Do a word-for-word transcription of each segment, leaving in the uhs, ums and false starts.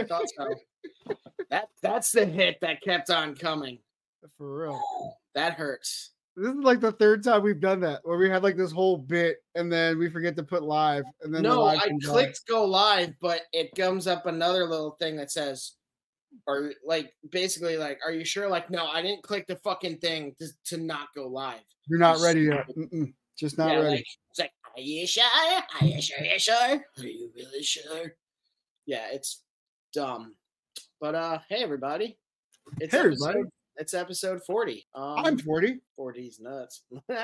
thought so. That that's the hit that kept on coming. For real. That hurts. This is like the third time we've done that, where we had like this whole bit and then we forget to put live. And then the No, live I comes clicked go live, but it comes up another little thing that says, or like basically like, are you sure? Like, no, I didn't click the fucking thing to, to not go live. You're not ready yet. Mm-mm, just not yeah, ready. Like, it's like, are you sure? Are you sure? Are you sure? Are you really sure? Yeah, it's dumb. But uh, hey everybody, it's hey episode, everybody, it's episode forty. Um, I'm forty. forty's nuts.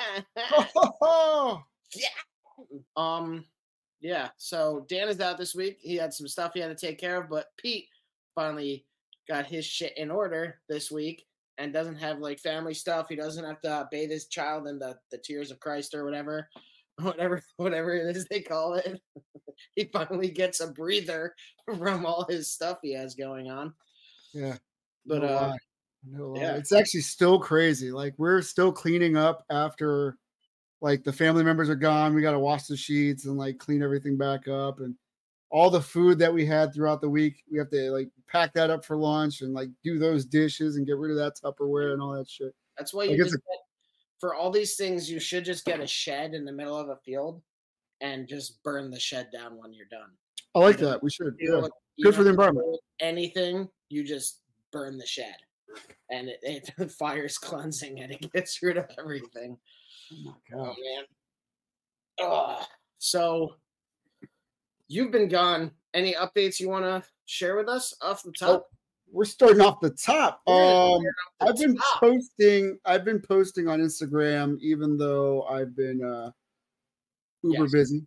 Oh, yeah. Um, yeah. So Dan is out this week. He had some stuff he had to take care of, but Pete finally got his shit in order this week and doesn't have like family stuff. He doesn't have to bathe his child in the, the tears of Christ or whatever, whatever, whatever it is they call it. He finally gets a breather from all his stuff he has going on. Yeah. But no uh, lie. No lie. yeah. It's actually still crazy. Like we're still cleaning up after like the family members are gone. We got to wash the sheets and like clean everything back up, and all the food that we had throughout the week, we have to like pack that up for lunch and like do those dishes and get rid of that Tupperware and all that shit. That's why you just get, for all these things, you should just get a shed in the middle of a field and just burn the shed down when you're done. I like you that. We should. You yeah. Good for the environment. Anything, you just burn the shed, and it, it the fire's cleansing and it gets rid of everything. Oh my god, oh, man. Oh, so you've been gone. Any updates you want to share with us off the top? Oh, we're starting off the top. Um, off the I've been top. posting. I've been posting on Instagram, even though I've been uh, uber Yes. busy.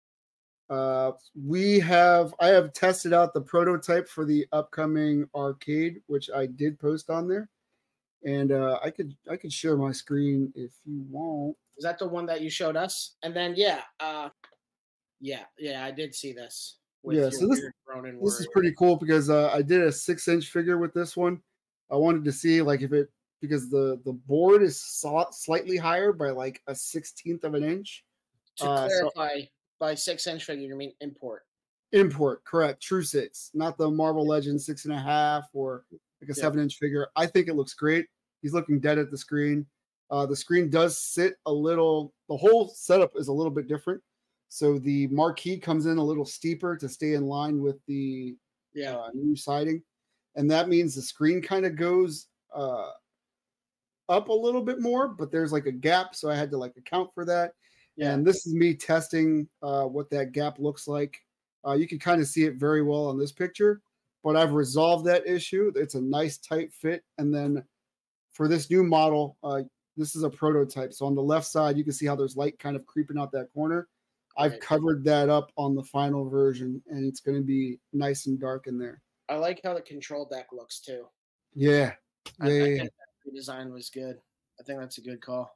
Uh, we have. I have tested out the prototype for the upcoming arcade, which I did post on there, and uh, I could I could share my screen if you want. Is that the one that you showed us? And then yeah, uh, yeah, yeah, I did see this. With yeah, so this this is pretty cool because uh, I did a six inch figure with this one. I wanted to see like if it because the the board is slightly higher by like a sixteenth of an inch. To uh, clarify, so, by six inch figure, you mean import? Import, correct. True six, not the Marvel Legends six and a half or like a yeah. seven inch figure. I think it looks great. He's looking dead at the screen. Uh, the screen does sit a little. The whole setup is a little bit different. So the marquee comes in a little steeper to stay in line with the yeah. uh, new siding. And that means the screen kind of goes uh, up a little bit more, but there's like a gap. So I had to like account for that. Yeah. And this is me testing uh, what that gap looks like. Uh, you can kind of see it very well on this picture, but I've resolved that issue. It's a nice tight fit. And then for this new model, uh, this is a prototype. So on the left side, you can see how there's light kind of creeping out that corner. I've right. covered that up on the final version, and it's going to be nice and dark in there. I like how the control deck looks too. Yeah, I, yeah. I yeah. think that design was good. I think that's a good call.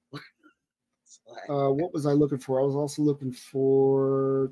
uh, what was I looking for? I was also looking for.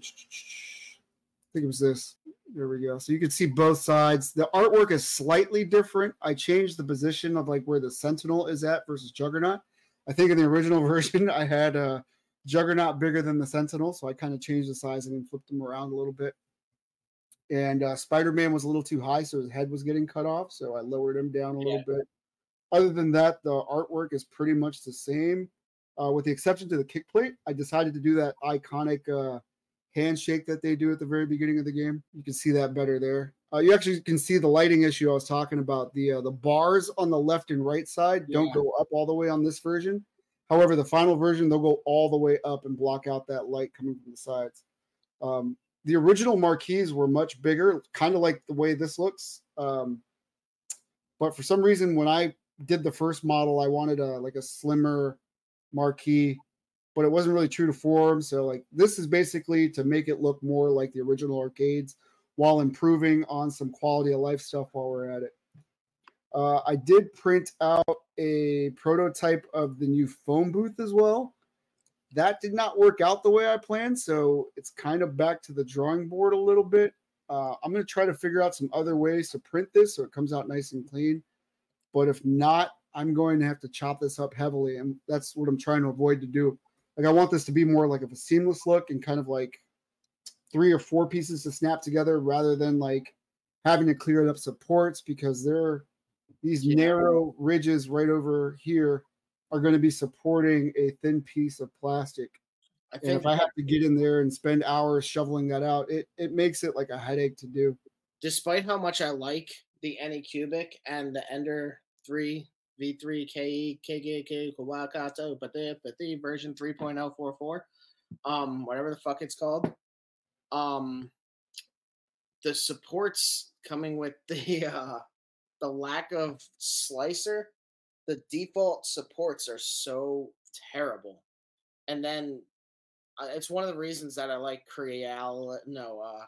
I think it was this. There we go. So you can see both sides. The artwork is slightly different. I changed the position of like where the Sentinel is at versus Juggernaut. I think in the original version, I had a. Uh, Juggernaut bigger than the Sentinel, so I kind of changed the sizing and flipped him around a little bit. And uh, Spider-Man was a little too high, so his head was getting cut off, so I lowered him down a yeah. little bit. Other than that, the artwork is pretty much the same, uh, with the exception to the kick plate. I decided to do that iconic uh, handshake that they do at the very beginning of the game. You can see that better there. Uh, you actually can see the lighting issue I was talking about. The uh, the bars on the left and right side yeah. don't go up all the way on this version. However, the final version, they'll go all the way up and block out that light coming from the sides. Um, the original marquees were much bigger, kind of like the way this looks. Um, but for some reason, when I did the first model, I wanted a like a slimmer marquee, but it wasn't really true to form. So like this is basically to make it look more like the original arcades while improving on some quality of life stuff while we're at it. Uh, I did print out a prototype of the new phone booth as well. That did not work out the way I planned, so it's kind of back to the drawing board a little bit. Uh, I'm going to try to figure out some other ways to print this so it comes out nice and clean. But if not, I'm going to have to chop this up heavily, and that's what I'm trying to avoid to do. Like I want this to be more like of a seamless look and kind of like three or four pieces to snap together rather than like having to clear up supports because they're these yeah. narrow ridges right over here are going to be supporting a thin piece of plastic. I think and if I have to get in there and spend hours shoveling that out, it, it makes it like a headache to do. Despite how much I like the Anycubic and the Ender three V three K E K K K Kawakato, but the but the version three point oh four four, um, whatever the fuck it's called, um, the supports coming with the uh, the lack of slicer, the default supports are so terrible, and then uh, it's one of the reasons that I like Creal. No, uh,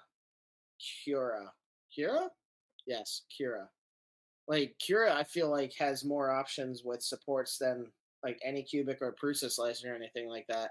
Cura, Cura, yes, Cura. Like Cura, I feel like has more options with supports than like Anycubic or Prusa Slicer or anything like that,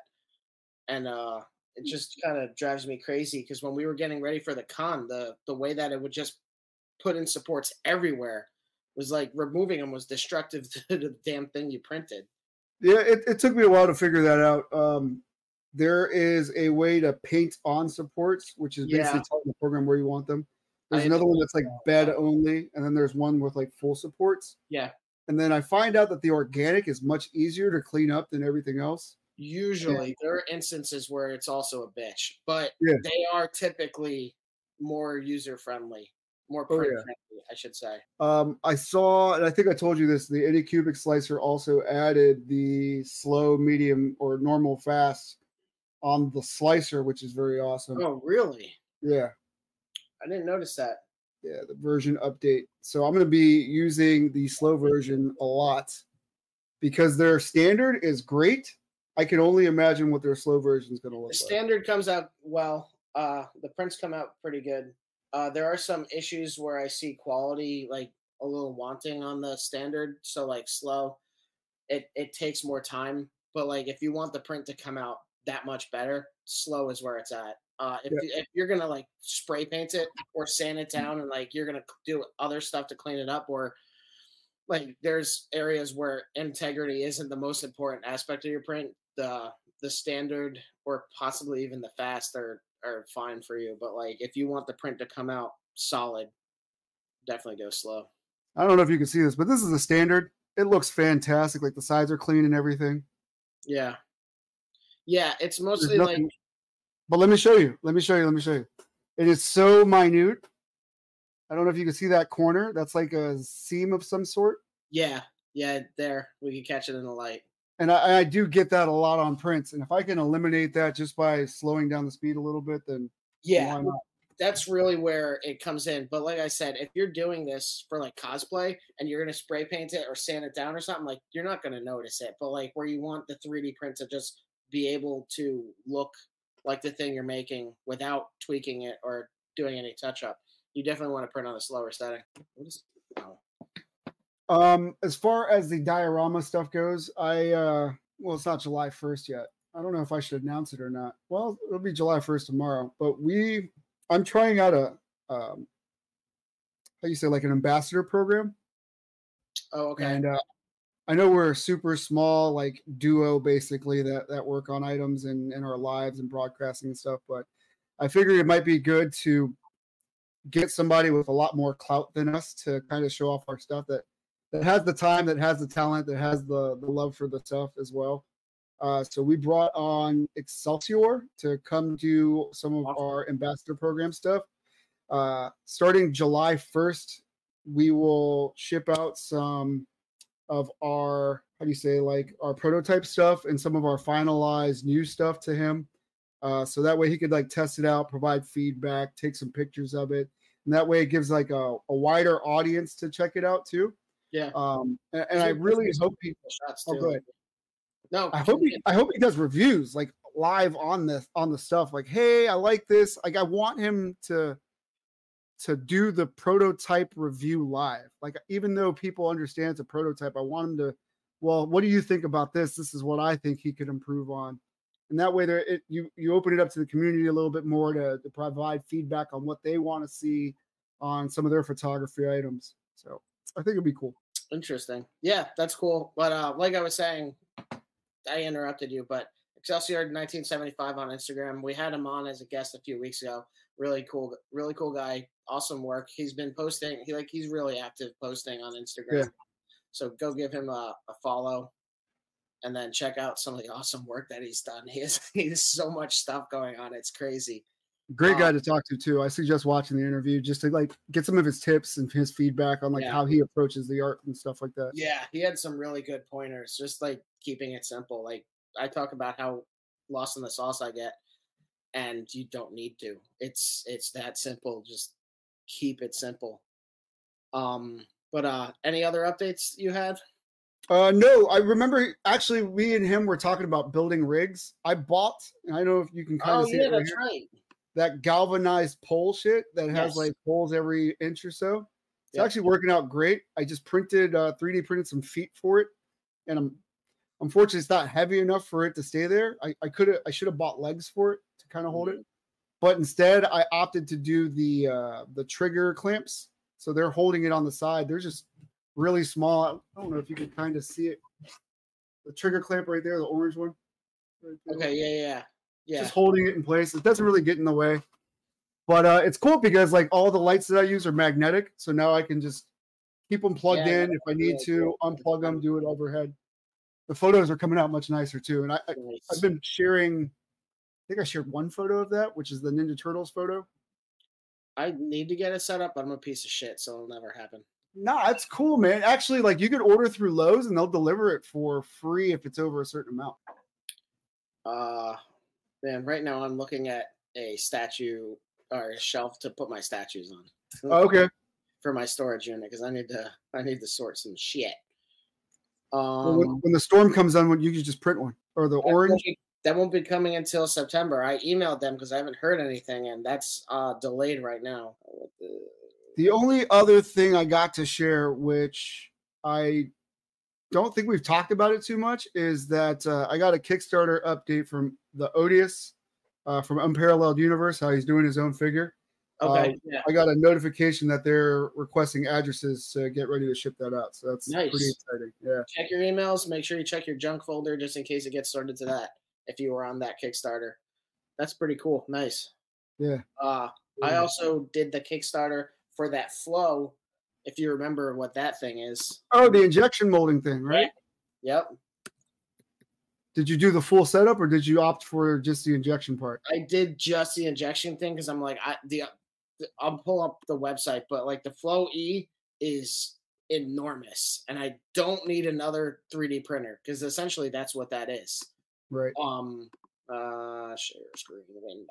and uh, it just kind of drives me crazy because when we were getting ready for the con, the the way that it would just put in supports everywhere was like removing them was destructive to the damn thing you printed. Yeah, it, it took me a while to figure that out. Um, there is a way to paint on supports, which is basically yeah. telling the program where you want them. There's another one that's like bed only, and then there's one with like full supports. Yeah. And then I find out that the organic is much easier to clean up than everything else. Usually, yeah. there are instances where it's also a bitch, but yeah. they are typically more user friendly, more print oh, yeah. friendly, I should say. Um, I saw, and I think I told you this, the Anycubic slicer also added the slow, medium, or normal fast on the slicer, which is very awesome. Oh, really? Yeah. I didn't notice that. Yeah, the version update. So I'm going to be using the slow version a lot because their standard is great. I can only imagine what their slow version is going to look like. The standard like. comes out well. Uh, the prints come out pretty good. Uh, there are some issues where I see quality like a little wanting on the standard. So like slow, it, it takes more time. But like if you want the print to come out that much better, slow is where it's at. Uh, if, yeah. if you're gonna like spray paint it or sand it down and like you're gonna do other stuff to clean it up, or like there's areas where integrity isn't the most important aspect of your print, the the standard or possibly even the fast are are fine for you. But like if you want the print to come out solid, definitely go slow. I don't know if you can see this, but this is the standard. It looks fantastic. Like the sides are clean and everything. Yeah, yeah. It's mostly like. But let me show you. Let me show you. Let me show you. It is so minute. I don't know if you can see that corner. That's like a seam of some sort. Yeah. Yeah. There. We can catch it in the light. And I, I do get that a lot on prints. And if I can eliminate that just by slowing down the speed a little bit, then yeah, that's really where it comes in. But like I said, if you're doing this for like cosplay and you're going to spray paint it or sand it down or something, like you're not going to notice it. But like where you want the three D print to just be able to look like the thing you're making without tweaking it or doing any touch up, you definitely want to print on a slower setting. What is, oh. Um, as far as the diorama stuff goes, I, uh, well, it's not July first yet. I don't know if I should announce it or not. Well, it'll be July first tomorrow, but we, I'm trying out a, um, how do you say, like an ambassador program. Oh, okay. And, uh, I know we're a super small, like duo, basically that, that work on items and in our lives and broadcasting and stuff. But I figured it might be good to get somebody with a lot more clout than us to kind of show off our stuff that, that has the time, that has the talent, that has the, the love for the stuff as well. Uh, so we brought on Excelsior to come do some of our ambassador program stuff. Uh, starting July first, we will ship out some of our, how do you say, like our prototype stuff and some of our finalized new stuff to him. Uh, so that way he could like test it out, provide feedback, take some pictures of it. And that way it gives like a, a wider audience to check it out too. Yeah. Um, and, and I really hope he, shots oh, too. go ahead. No, I hope he, I hope he does reviews like live on this, on the stuff like, hey, I like this. Like I want him to, to do the prototype review live. Like, even though people understand it's a prototype, I want them to, well, what do you think about this? This is what I think he could improve on. And that way there, it, you, you open it up to the community a little bit more to, to provide feedback on what they want to see on some of their photography items. So I think it'd be cool. Interesting. Yeah, that's cool. But uh, like I was saying, I interrupted you, but Excelsior nineteen seventy-five on Instagram, we had him on as a guest a few weeks ago. Really cool, really cool guy. Awesome work. He's been posting. He like he's really active posting on Instagram. Yeah. So go give him a, a follow, and then check out some of the awesome work that he's done. He has he has so much stuff going on. It's crazy. Great guy um, to talk to too. I suggest watching the interview just to like get some of his tips and his feedback on like Yeah. how he approaches the art and stuff like that. Yeah, he had some really good pointers. Just like keeping it simple. Like I talk about how lost in the sauce I get, and you don't need to. It's it's that simple. Just keep it simple. Um, but uh, any other updates you had? Uh, no, I remember actually we and him were talking about building rigs. I bought, and I don't know if you can kind Oh of see yeah, it right that's here, right. that galvanized pole shit that has Yes. like holes every inch or so. It's Yep. actually working out great. I just printed, uh, three D printed some feet for it, and I'm unfortunately it's not heavy enough for it to stay there. I, I could have, I should have bought legs for it to kind of hold it, but instead I opted to do the uh, the trigger clamps. So they're holding it on the side. They're just really small. I don't know if you can kind of see it. The trigger clamp right there, the orange one. Right there. Okay, yeah, yeah, yeah. Just holding it in place. It doesn't really get in the way. But uh, it's cool because like all the lights that I use are magnetic. So now I can just keep them plugged Yeah, in. If I need really to, cool. unplug them, do it overhead. The photos are coming out much nicer too. And I, I, Nice. I've been sharing, I think I shared one photo of that, which is the Ninja Turtles photo. I need to get it set up, but I'm a piece of shit, so it'll never happen. Nah, it's cool, man. Actually, like you could order through Lowe's and they'll deliver it for free if it's over a certain amount. Uh, man, right now I'm looking at a statue or a shelf to put my statues on. Oh, okay. For my storage unit because I need to I need to sort some shit. Well, Um, when, when the storm comes on, you can just print one or the that won't orange. be- that won't be coming until September. I emailed them because I haven't heard anything, and that's uh, delayed right now. The only other thing I got to share, which I don't think we've talked about it too much, is that uh, I got a Kickstarter update from the Odious uh, from Unparalleled Universe, how he's doing his own figure. Okay, Uh, yeah. I got a notification that they're requesting addresses to get ready to ship that out. So that's Nice. pretty exciting. Yeah. Check your emails. Make sure you check your junk folder just in case it gets sorted to that. If you were on that Kickstarter, that's pretty cool. Nice. Yeah. Uh, I also did the Kickstarter for that flow. If you remember what that thing is. Oh, the injection molding thing, right? Yep. Did you do the full setup or did you opt for just the injection part? I did just the injection thing because I'm like, I the I'll pull up the website, but like the Flow E is enormous, and I don't need another three D printer because essentially that's what that is. Right. Um. Uh. Share screen window.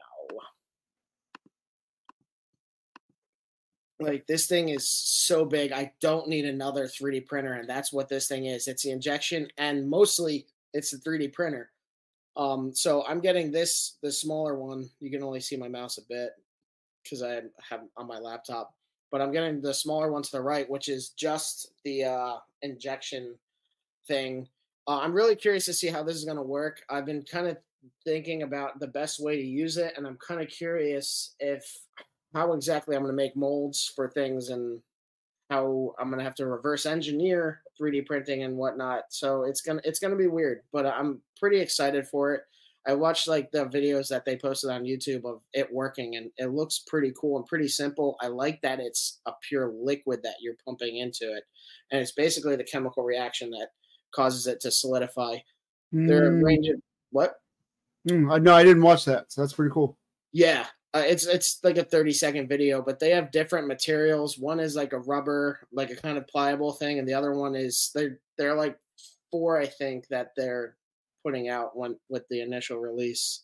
Like this thing is so big, I don't need another three D printer, and that's what this thing is. It's the injection, and mostly it's the three D printer. Um, so I'm getting this, the smaller one. You can only see my mouse a bit because I have on my laptop, but I'm getting the smaller one to the right, which is just the uh, injection thing. Uh, I'm really curious to see how this is going to work. I've been kind of thinking about the best way to use it, and I'm kind of curious if how exactly I'm going to make molds for things and how I'm going to have to reverse engineer three D printing and whatnot. So it's going to, it's going to be weird, but I'm pretty excited for it. I watched like the videos that they posted on YouTube of it working, and it looks pretty cool and pretty simple. I like that it's a pure liquid that you're pumping into it. And it's basically the chemical reaction that causes it to solidify. Mm. There are a range of what? Mm, I no, I didn't watch that. So that's pretty cool. Yeah. Uh, it's it's like a thirty second video, but they have different materials. One is like a rubber, like a kind of pliable thing, and the other one is they're they're like four, I think, that they're putting out one with the initial release.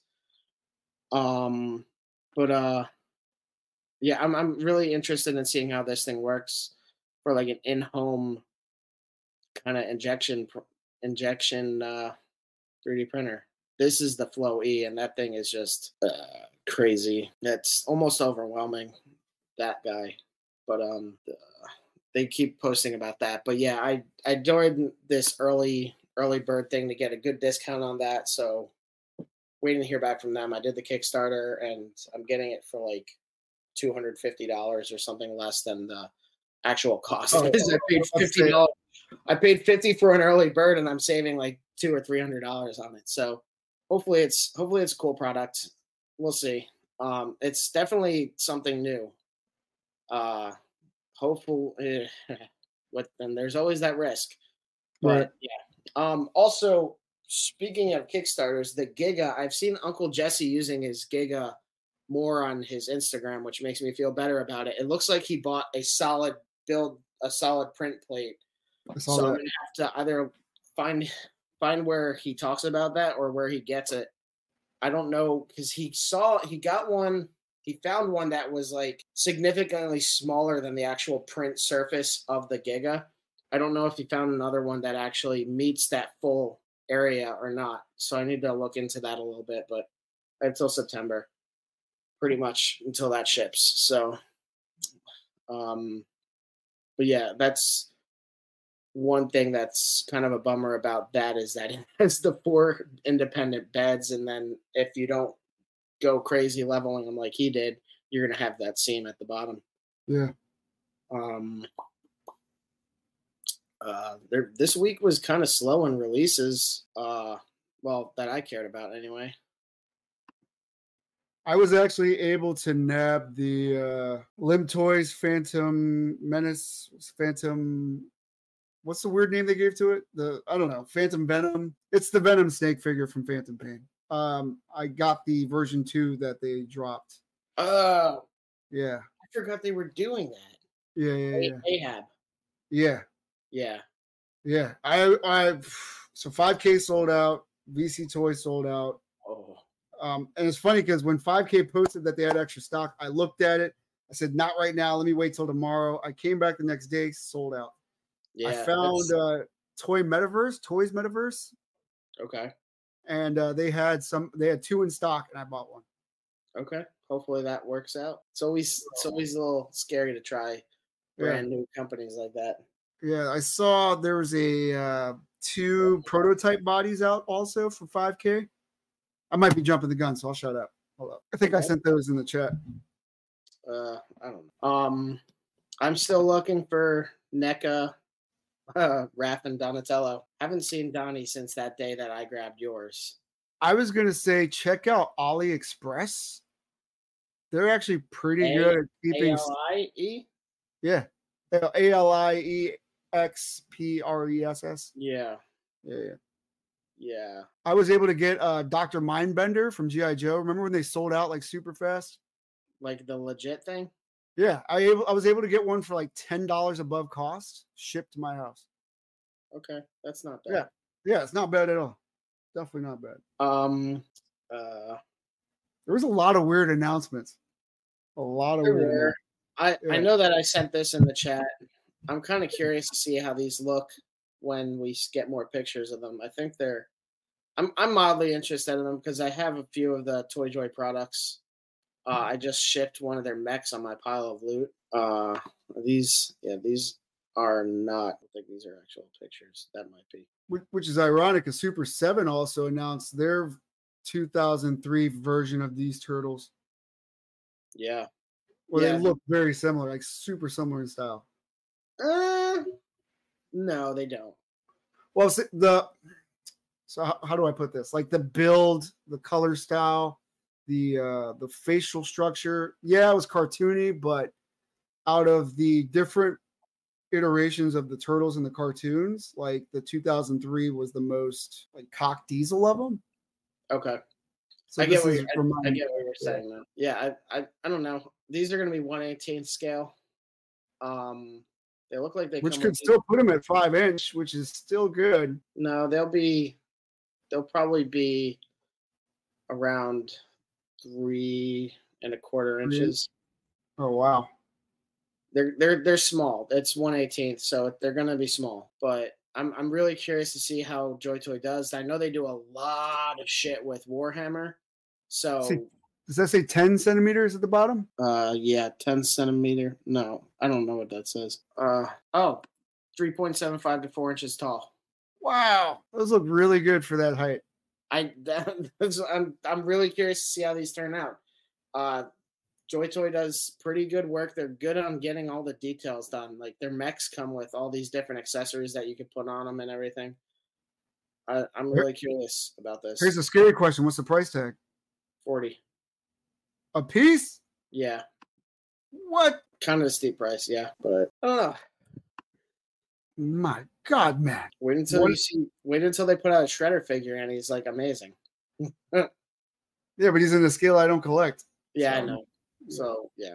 Um, but uh, yeah, I'm I'm really interested in seeing how this thing works for like an in home kind of injection injection uh, three D printer. This is the Flow E, and that thing is just uh, crazy. That's almost overwhelming, that guy. But um, uh, they keep posting about that. But yeah, I I joined this early early bird thing to get a good discount on that. So waiting to hear back from them. I did the Kickstarter, and I'm getting it for like two hundred fifty dollars or something less than the actual cost. Oh, I paid fifty dollars. I paid fifty for an early bird, and I'm saving like two or three hundred dollars on it. So hopefully it's hopefully it's a cool product. We'll see. Um, it's definitely something new. Uh, hopefully, with and there's always that risk. Right. But yeah. Um, also, speaking of Kickstarters, the Giga, I've seen Uncle Jesse using his Giga more on his Instagram, which makes me feel better about it. It looks like he bought a solid build, a solid print plate. I saw So I'm that. gonna have to either find find where he talks about that or where he gets it. I don't know because he saw he got one. He found one that was like significantly smaller than the actual print surface of the Giga. I don't know if he found another one that actually meets that full area or not. So I need to look into that a little bit, but until September, pretty much until that ships. So, um, but yeah, that's one thing that's kind of a bummer about that is that it has the four independent beds, and then if you don't go crazy leveling them like he did, you're gonna have that seam at the bottom. Yeah. Um. Uh, there. This week was kind of slow in releases. Uh, well, that I cared about anyway. I was actually able to nab the uh, Limb Toys Phantom Menace, Phantom. What's the weird name they gave to it? The I don't know, Phantom Venom. It's the Venom snake figure from Phantom Pain. Um, I got the version two that they dropped. Oh, yeah. I forgot they were doing that. Yeah, yeah, yeah. Ahab. Yeah, yeah, yeah. I, I. So five K sold out. V C Toys sold out. Oh. Um, and it's funny because when five K posted that they had extra stock, I looked at it. I said, "Not right now. Let me wait till tomorrow." I came back the next day, sold out. Yeah, I found uh, Toy Metaverse, Toys Metaverse. Okay. And uh, they had some. They had two in stock, and I bought one. Okay. Hopefully that works out. It's always it's always a little scary to try brand yeah. new companies like that. Yeah, I saw there was a uh, two prototype bodies out also for five K. I might be jumping the gun, so I'll shut up. Hold up. I think I sent those in the chat. Uh, I don't know. Um, I'm still looking for NECA, uh, Raph, and Donatello. Haven't seen Donnie since that day that I grabbed yours. I was gonna say check out AliExpress. They're actually pretty A- good at keeping. A L I E. Yeah, A L I E X P R E S S. Yeah. Yeah. Yeah. Yeah. I was able to get uh, Doctor Mindbender from G I Joe. Remember when they sold out like super fast? Like the legit thing? Yeah, I able I was able to get one for like ten dollars above cost, shipped to my house. Okay, that's not bad. Yeah, yeah, it's not bad at all. Definitely not bad. Um, uh, there was a lot of weird announcements. A lot of weird. I yeah. I know that I sent this in the chat. I'm kind of curious to see how these look when we get more pictures of them. I think they're. I'm I'm mildly interested in them because I have a few of the Toy Joy products. Uh, I just shipped one of their mechs on my pile of loot. Uh, these, yeah, these are not. I think these are actual pictures. That might be. Which, which is ironic because Super seven also announced their two thousand three version of these turtles. Yeah. Well, yeah. they look very similar, like super similar in style. Uh, no, they don't. Well, the so how, how do I put this? Like the build, the color style, the uh, the facial structure. Yeah, it was cartoony, but out of the different iterations of the turtles in the cartoons, like the two thousand three was the most like cock diesel of them. Okay. So I get what you're, I, I get what you're saying, yeah. man. Yeah, I, I I don't know. These are going to be one eighteenth scale. Um, they look like they which could still these. put them at five inch, which is still good. No, they'll be, they'll probably be around three and a quarter inches. Oh wow. They're they're they're small. It's one eighteenth, so they're going to be small. But I'm I'm really curious to see how Joy Toy does. I know they do a lot of shit with Warhammer. So see, does that say ten centimeters at the bottom? Uh, yeah, ten centimeter. No, I don't know what that says. Uh, oh, three point seven five to four inches tall. Wow, those look really good for that height. I that's, I'm I'm really curious to see how these turn out. Uh, Joy Toy does pretty good work. They're good on getting all the details done. Like their mechs come with all these different accessories that you can put on them and everything. I, I'm really curious about this. Here's a scary question. What's the price tag? forty. A piece? Yeah. What? Kind of a steep price, yeah, but I don't know. My God, man. Wait until What? you see. Wait until they put out a Shredder figure, and he's like amazing. Yeah, but he's in the scale I don't collect. Yeah, so, I know. So yeah,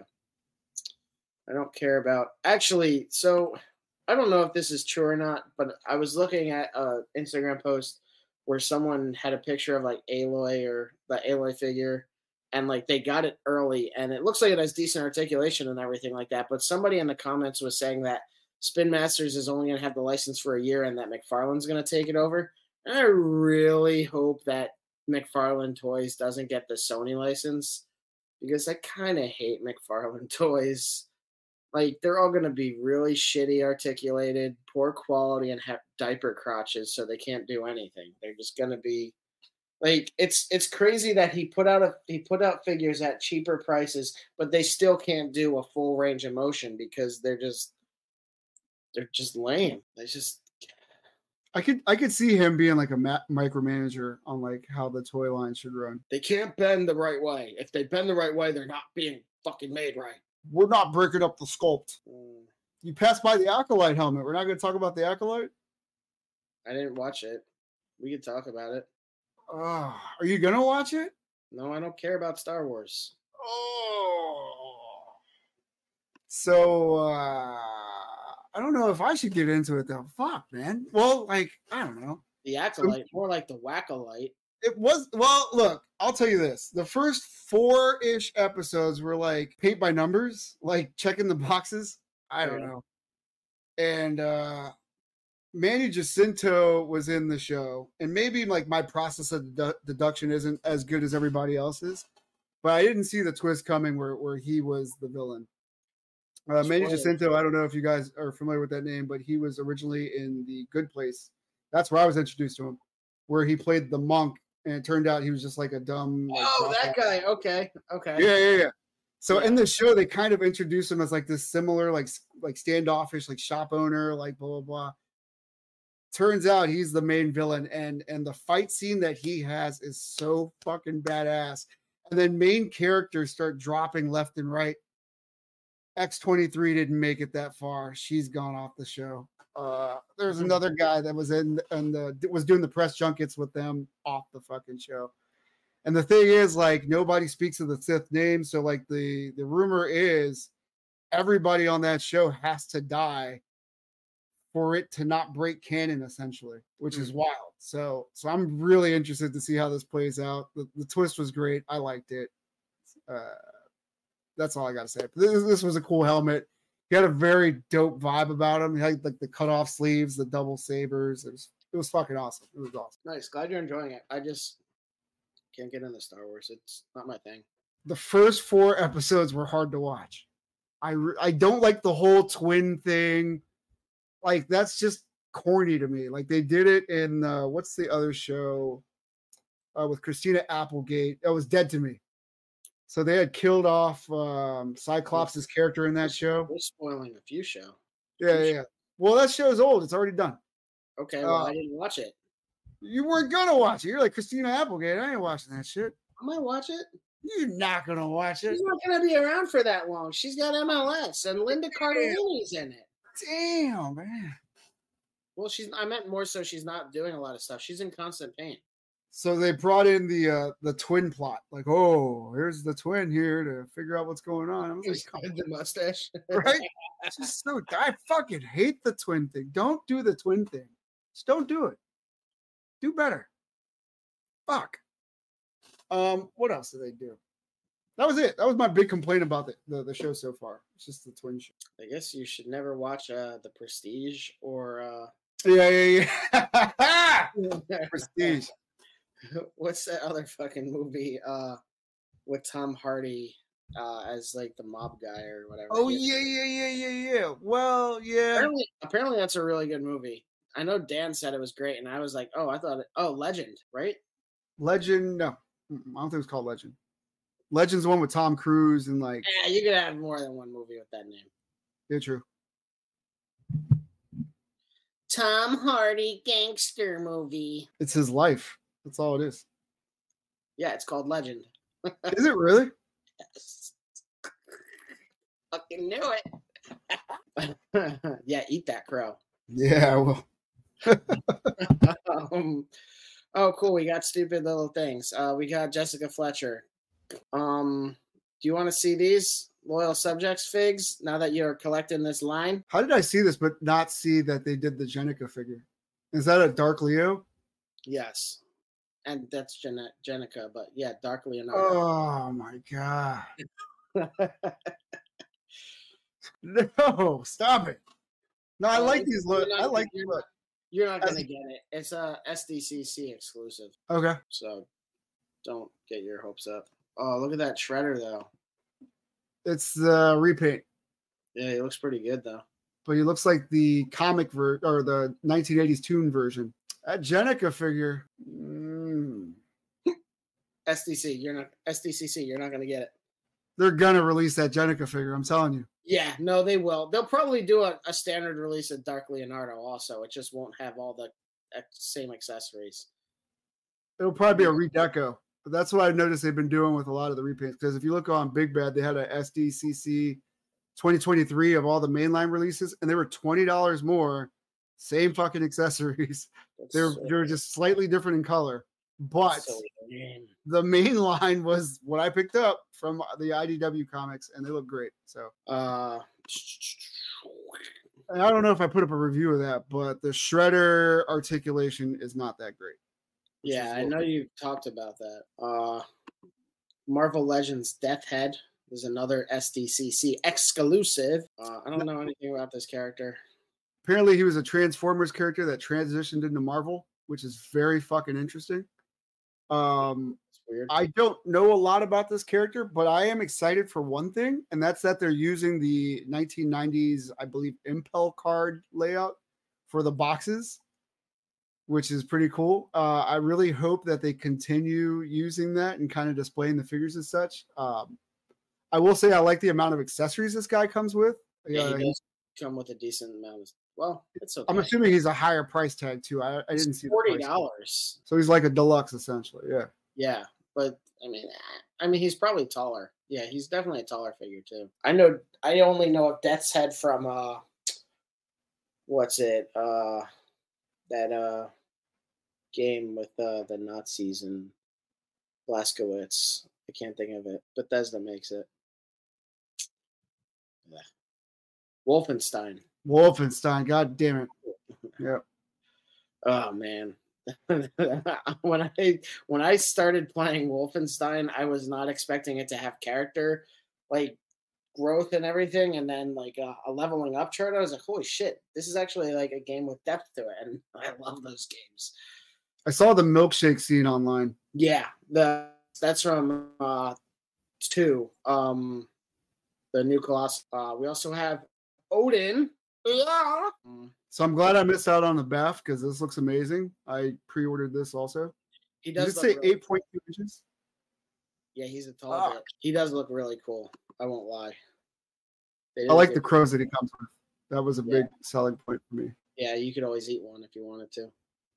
I don't care about. Actually, so I don't know if this is true or not, but I was looking at an Instagram post where someone had a picture of like Aloy or the Aloy figure, and like they got it early, and it looks like it has decent articulation and everything like that. But somebody in the comments was saying that Spin Masters is only going to have the license for a year, and that McFarlane's going to take it over. And I really hope that McFarlane Toys doesn't get the Sony license, because I kind of hate McFarlane Toys. Like, they're all going to be really shitty articulated, poor quality, and have diaper crotches, so they can't do anything. They're just going to be like, it's it's crazy that he put out a he put out figures at cheaper prices, but they still can't do a full range of motion because they're just they're just lame. They just I could I could see him being like a ma- micromanager on like how the toy line should run. They can't bend the right way. If they bend the right way, they're not being fucking made right. We're not breaking up the sculpt. Mm. You passed by the Acolyte helmet. We're not going to talk about the Acolyte? I didn't watch it. We could talk about it. Uh, are you going to watch it? No, I don't care about Star Wars. Oh. So, uh, I don't know if I should get into it, though. Fuck, man. Well, like, I don't know. The Acolyte, more like the Wackolite. It was, well, look, I'll tell you this. The first four-ish episodes were like paint by numbers, like checking the boxes. I don't Yeah. know. And uh Manny Jacinto was in the show. And maybe like my process of dedu- deduction isn't as good as everybody else's, but I didn't see the twist coming where, where he was the villain. Uh, Manny Jacinto, I don't know if you guys are familiar with that name, but he was originally in The Good Place. That's where I was introduced to him, where he played the monk. And it turned out he was just like a dumb. Like, oh, that guy. Okay. Okay. Yeah, yeah, yeah. So Yeah. in the show, they kind of introduced him as like this similar, like like standoffish, like shop owner, like blah blah blah. Turns out he's the main villain, and and the fight scene that he has is so fucking badass. And then main characters start dropping left and right. X twenty-three didn't make it that far. She's gone off the show. Uh, there's another guy that was in and the was doing the press junkets with them off the fucking show. And the thing is, like, nobody speaks of the Sith name, so like the the rumor is everybody on that show has to die for it to not break canon, essentially, which mm-hmm. is wild. So so I'm really interested to see how this plays out. The, the twist was great. I liked it. Uh, that's all I got to say. This, this was a cool helmet. He had a very dope vibe about him. He had like the cut off sleeves, the double sabers. It was it was fucking awesome. It was awesome. Nice. Glad you're enjoying it. I just can't get into Star Wars. It's not my thing. The first four episodes were hard to watch. I re- I don't like the whole twin thing. Like, that's just corny to me. Like, they did it in uh, what's the other show uh, with Christina Applegate? That was Dead to Me. So they had killed off um, Cyclops' character in that show. We're spoiling a few show. Yeah, yeah, yeah. Well, that show is old. It's already done. Okay, well, uh, I didn't watch it. You weren't gonna watch it. You're like Christina Applegate. I ain't watching that shit. I might watch it. You're not gonna watch it. She's not gonna be around for that long. She's got M L S and Linda Cardellini's in it. Damn, man. Well, she's. I meant more so she's not doing a lot of stuff. She's in constant pain. So they brought in the uh, the twin plot. Like, oh, here's the twin here to figure out what's going on. I was like, the mustache, right? It's just so. I fucking hate the twin thing. Don't do the twin thing. Just don't do it. Do better. Fuck. Um, what else did they do? That was it. That was my big complaint about the, the, the show so far. It's just the twin show. I guess you should never watch uh, The Prestige or uh Yeah, yeah, yeah. Prestige. What's that other fucking movie uh with Tom Hardy uh as like the mob guy or whatever? Oh yeah, yeah, yeah, yeah, yeah. Well, yeah. Apparently, apparently that's a really good movie. I know Dan said it was great, and I was like, oh, I thought it, oh, Legend, right? Legend, no. I don't think it's called Legend. Legend's the one with Tom Cruise and like. Yeah, you could have more than one movie with that name. Yeah, true. Tom Hardy gangster movie. It's his life. That's all it is. Yeah, it's called Legend. Is it really? Yes. Fucking knew it. Yeah, eat that crow. Yeah, well. um, oh, cool. We got stupid little things. Uh, we got Jessica Fletcher. Um, do you want to see these loyal subjects figs now that you're collecting this line? How did I see this but not see that they did the Jenica figure? Is that a Dark Leo? Yes. And that's Gen- Jenica, but yeah, Dark Leonardo. Oh my god. No, stop it. No, I Uh, like these look. not, I like you're look. not, you're not gonna get it. It's a S D C C exclusive. Okay. So don't get your hopes up. Oh, look at that shredder though. It's the repaint. Yeah, he looks pretty good though. But he looks like the comic ver- or the nineteen eighties toon version. That Jenica figure. Mm. S D C, you're not S D C C, you're not gonna get it. They're gonna release that Jenica figure, I'm telling you. Yeah, no, they will. They'll probably do a, a standard release of Dark Leonardo also. It just won't have all the same accessories. It'll probably be a redeco. But that's what I've noticed they've been doing with a lot of the repaints. Because if you look on Big Bad, they had a S D C C twenty twenty-three of all the mainline releases, and they were twenty dollars more. Same fucking accessories. That's they're so they're just slightly different in color. But so the main line was what I picked up from the I D W comics, and they look great. So uh and I don't know if I put up a review of that, but the shredder articulation is not that great. Yeah, I know you talked about that. Uh Marvel Legends Death Head is another S D C C exclusive. Uh, I don't know anything about this character. Apparently, he was a Transformers character that transitioned into Marvel, which is very fucking interesting. Um, weird. I don't know a lot about this character, but I am excited for one thing, and that's that they're using the nineteen nineties, I believe, Impel card layout for the boxes, which is pretty cool. Uh, I really hope that they continue using that and kind of displaying the figures as such. Um, I will say I like the amount of accessories this guy comes with. Yeah, uh, he does come with a decent amount of. Well, it's okay. I'm assuming he's a higher price tag too. I, I didn't see forty dollars. So he's like a deluxe essentially. Yeah. Yeah, but I mean, I mean, he's probably taller. Yeah, he's definitely a taller figure too. I know. I only know of Death's Head from uh, what's it? Uh, that uh, game with uh the Nazis and Blaskowitz. I can't think of it. Bethesda makes it. Yeah. Wolfenstein. Wolfenstein. God damn it. Yeah. Oh man. when I when I started playing Wolfenstein, I was not expecting it to have character like growth and everything, and then like a, a leveling up chart. I was like, holy shit, this is actually like a game with depth to it, and I love those games. I saw the milkshake scene online. Yeah, the that's from uh two. Um the new Colossus. Uh we also have Odin. Yeah. So I'm glad I missed out on the B A F because this looks amazing. I pre-ordered this also. He does. Does it say eight point two inches? Yeah, he's a tall bit. He does look really cool. I won't lie. I like the crows that he comes with. That was a yeah. big selling point for me. Yeah, you could always eat one if you wanted to.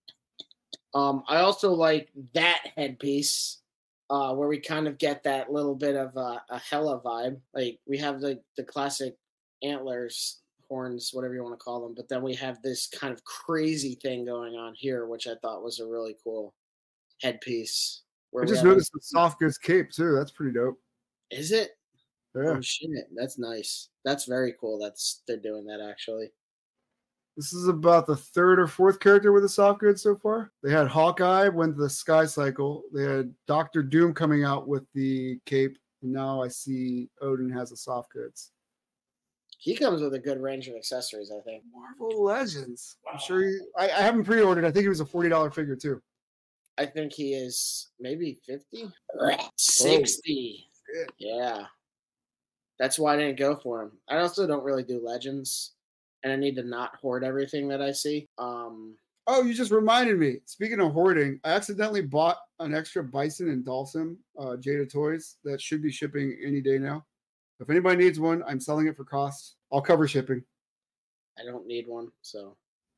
Um, I also like that headpiece, uh, where we kind of get that little bit of a, a Hela vibe. Like we have the the classic antlers, horns, whatever you want to call them, but then we have this kind of crazy thing going on here, which I thought was a really cool headpiece. I just noticed the soft goods cape too. That's pretty dope. Is it? Yeah. Oh shit, that's nice. That's very cool. That's they're doing that actually. This is about the third or fourth character with a soft goods so far. They had Hawkeye went the Sky Cycle. They had Doctor Doom coming out with the cape, and now I see Odin has a soft goods. He comes with a good range of accessories, I think. Marvel Legends. I'm sure he, I, I haven't pre-ordered. I think it was a forty dollars figure too. I think he is maybe fifty? sixty. Oh, yeah. That's why I didn't go for him. I also don't really do Legends, and I need to not hoard everything that I see. Um, oh, you just reminded me. Speaking of hoarding, I accidentally bought an extra Bison and Dhalsim uh, Jada Toys that should be shipping any day now. If anybody needs one, I'm selling it for cost. I'll cover shipping. I don't need one, so.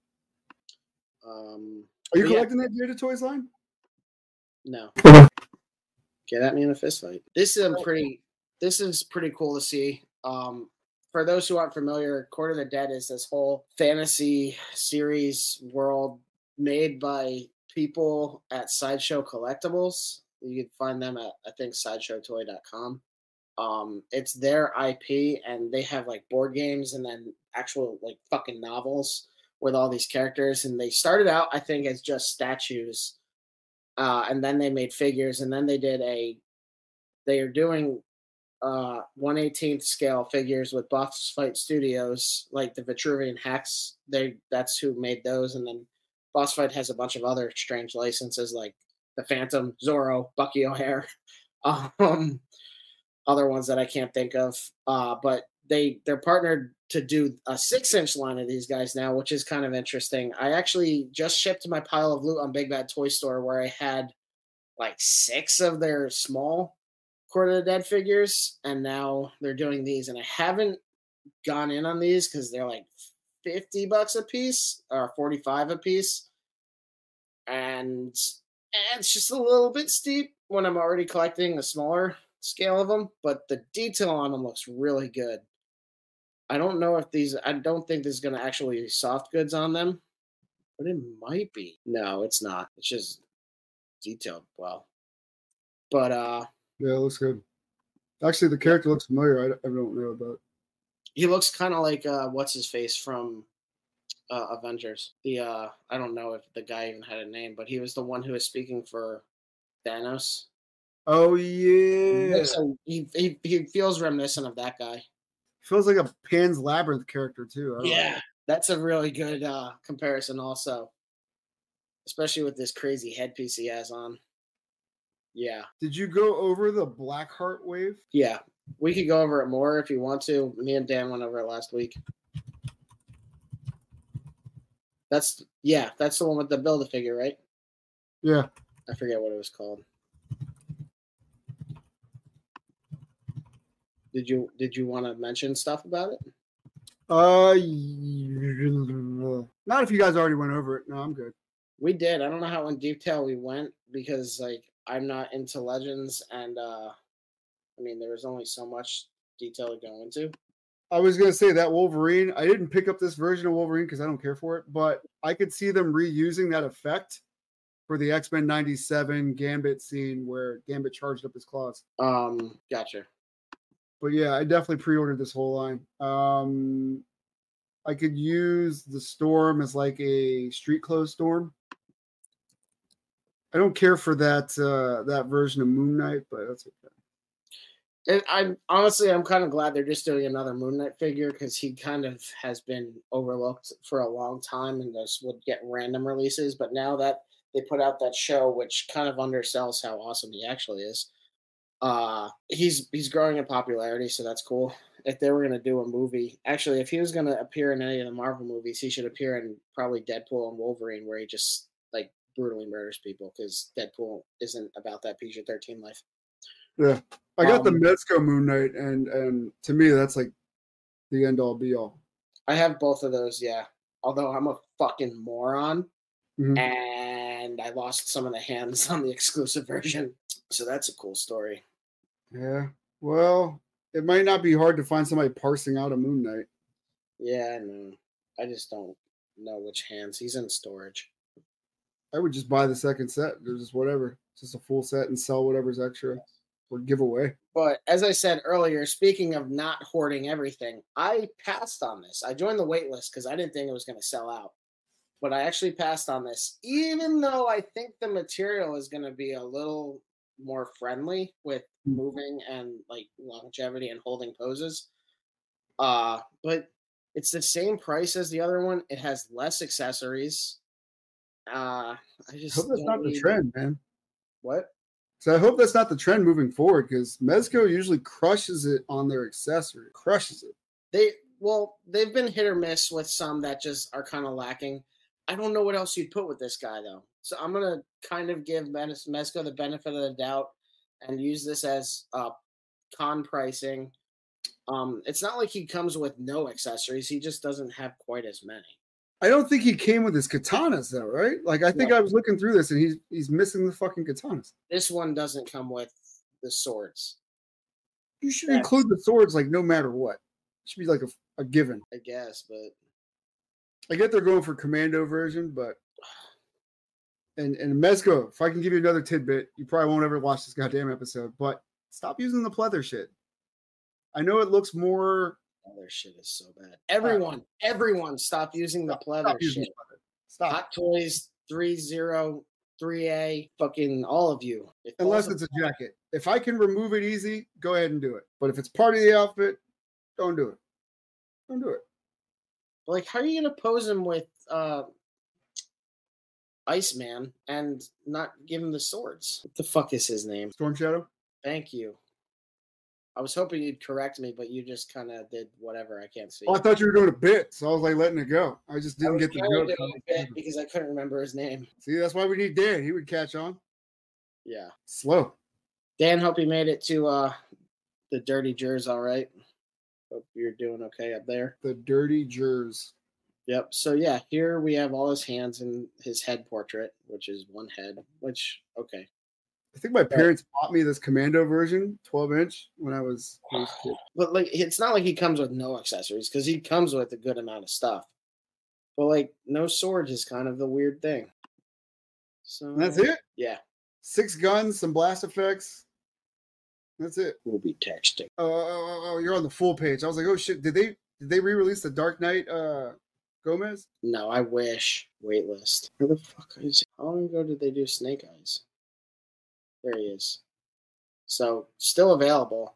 Um, Are you collecting yeah. that Jada Toys line? No. Get at me in a fist fight. This is a pretty. this is pretty cool to see. Um, for those who aren't familiar, Court of the Dead is this whole fantasy series world made by people at Sideshow Collectibles. You can find them at, I think, sideshow toy dot com. Um, it's their I P, and they have like board games and then actual like fucking novels with all these characters. And they started out, I think, as just statues, uh, and then they made figures, and then they did a. They are doing uh, one eighteenth scale figures with Boss Fight Studios, like the Vitruvian Hex. They that's who made those, and then Boss Fight has a bunch of other strange licenses like the Phantom, Zorro, Bucky O'Hare. Um, other ones that I can't think of. Uh, but they they're partnered to do a six inch line of these guys now, which is kind of interesting. I actually just shipped my pile of loot on Big Bad Toy Store where I had like six of their small Court of the Dead figures, and now they're doing these. And I haven't gone in on these because they're like fifty bucks a piece or forty-five a piece, and it's just a little bit steep when I'm already collecting a smaller scale of them, but the detail on them looks really good. I don't know if these, I don't think there's going to actually be soft goods on them, but it might be. No, it's not. It's just detailed well. But, uh, yeah, it looks good. Actually, the character looks familiar. I, I don't know about. He looks kind of like, uh, what's his face from uh, Avengers. The, uh, I don't know if the guy even had a name, but he was the one who was speaking for Thanos. Oh yeah, so he, he he feels reminiscent of that guy. Feels like a Pan's Labyrinth character too. Yeah, know. That's a really good uh, comparison, also, especially with this crazy headpiece he has on. Yeah. Did you go over the Blackheart wave? Yeah, we could go over it more if you want to. Me and Dan went over it last week. That's yeah, that's the one with the Build-A-Figure, right? Yeah. I forget what it was called. Did you did you want to mention stuff about it? Uh, not if you guys already went over it. No, I'm good. We did. I don't know how in detail we went because like I'm not into Legends, and uh I mean there was only so much detail to go into. I was gonna say that Wolverine. I didn't pick up this version of Wolverine because I don't care for it, but I could see them reusing that effect for the X-Men ninety-seven Gambit scene where Gambit charged up his claws. Um, gotcha. But yeah, I definitely pre-ordered this whole line. Um, I could use the Storm as like a street clothes Storm. I don't care for that uh, that version of Moon Knight, but that's okay. And I'm honestly, I'm kind of glad they're just doing another Moon Knight figure because he kind of has been overlooked for a long time and just would get random releases. But now that they put out that show, which kind of undersells how awesome he actually is, uh, he's he's growing in popularity, so that's cool. If they were going to do a movie, actually, if he was going to appear in any of the Marvel movies, he should appear in probably Deadpool and Wolverine, where he just like brutally murders people because Deadpool isn't about that P G thirteen life. Yeah, I got um, the Mezco Moon Knight, and and to me, that's like the end all be all. I have both of those, yeah. Although I'm a fucking moron, mm-hmm. and I lost some of the hands on the exclusive version, so that's a cool story. Yeah, well, it might not be hard to find somebody parsing out a Moon Knight. Yeah, I know. I just don't know which hands. He's in storage. I would just buy the second set. There's just whatever. It's just a full set and sell whatever's extra. Or give away. But as I said earlier, speaking of not hoarding everything, I passed on this. I joined the wait list because I didn't think it was going to sell out. But I actually passed on this, even though I think the material is going to be a little more friendly with moving and like longevity and holding poses. Uh, but it's the same price as the other one. It has less accessories. Uh, I just I hope that's not the trend, man. What? So I hope that's not the trend moving forward because Mezco usually crushes it on their accessory. Crushes it. They well, they've been hit or miss with some that just are kind of lacking. I don't know what else you'd put with this guy though. So I'm gonna kind of give Mezco the benefit of the doubt and use this as uh, con pricing. Um, it's not like he comes with no accessories. He just doesn't have quite as many. I don't think he came with his katanas though, right? Like I think no. I was looking through this and he's he's missing the fucking katanas. This one doesn't come with the swords. you should yeah. include the swords like no matter what. It should be like a, a given. I guess, but I get they're going for commando version, but and and Mezco, if I can give you another tidbit, you probably won't ever watch this goddamn episode, but stop using the pleather shit. I know it looks more. Pleather shit is so bad. Everyone, uh, everyone, stop using the pleather shit. Pleather. Stop. Hot Toys three zero three A, fucking all of you. It Unless it's a jacket. If I can remove it easy, go ahead and do it. But if it's part of the outfit, don't do it. Don't do it. Like, how are you gonna pose him with uh, Iceman and not give him the swords? What the fuck is his name? Storm Shadow. Thank you. I was hoping you'd correct me, but you just kind of did whatever. I can't see. Oh, I thought you were doing a bit, so I was like letting it go. I just didn't I get the joke. A bit because I couldn't remember his name. See, that's why we need Dan. He would catch on. Yeah. Slow. Dan, hope you made it to uh, the Dirty Jers all right. Hope you're doing okay up there. The Dirty Jers. Yep. So, yeah, here we have all his hands and his head portrait, which is one head, which, okay. I think my parents bought me this commando version, twelve inch, when I was, when I was a kid. But, like, it's not like he comes with no accessories because he comes with a good amount of stuff. But, like, no sword is kind of the weird thing. So and that's it? Yeah. Six guns, some blast effects. That's it. We'll be texting. Oh, oh, oh, you're on the full page. I was like, oh shit, did they did they re-release the Dark Knight uh, Gomez? No, I wish. Waitlist. Where the fuck is he? How long ago did they do Snake Eyes? There he is. So still available.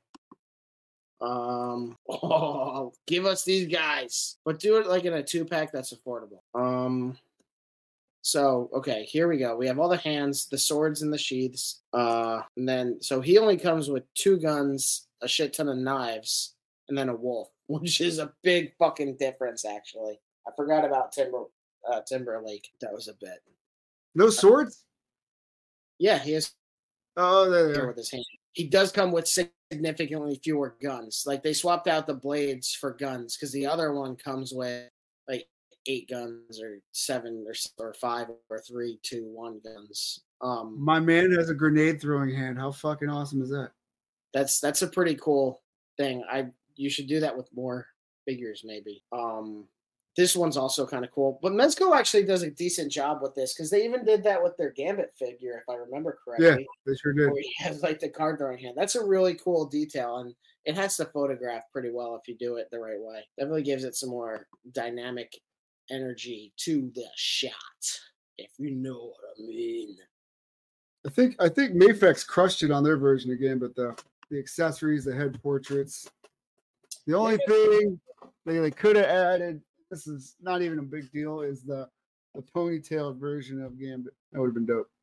Um, oh, give us these guys, but do it like in a two pack that's affordable. Um. So, okay, here we go. We have all the hands, the swords and the sheaths. Uh, and then, so he only comes with two guns, a shit ton of knives, and then a wolf, which is a big fucking difference, actually. I forgot about Timber, uh, Timberlake. That was a bit. No swords? Yeah, he has. Oh, there they are. With his hand. He does come with significantly fewer guns. Like, they swapped out the blades for guns, because the other one comes with, like, eight guns or seven or or five or three, two, one guns. Um, My man has a grenade throwing hand. How fucking awesome is that? That's that's a pretty cool thing. I you should do that with more figures, maybe. Um, this one's also kind of cool. But Mezco actually does a decent job with this because they even did that with their Gambit figure, if I remember correctly. Yeah, they sure did. Where he has like the card throwing hand. That's a really cool detail, and it has to photograph pretty well if you do it the right way. Definitely gives it some more dynamic energy to the shot, if you know what I mean. I think I think Mafex crushed it on their version again, but the the accessories, the head portraits. The only thing they, they could have added, this is not even a big deal, is the the ponytail version of Gambit. That would have been dope.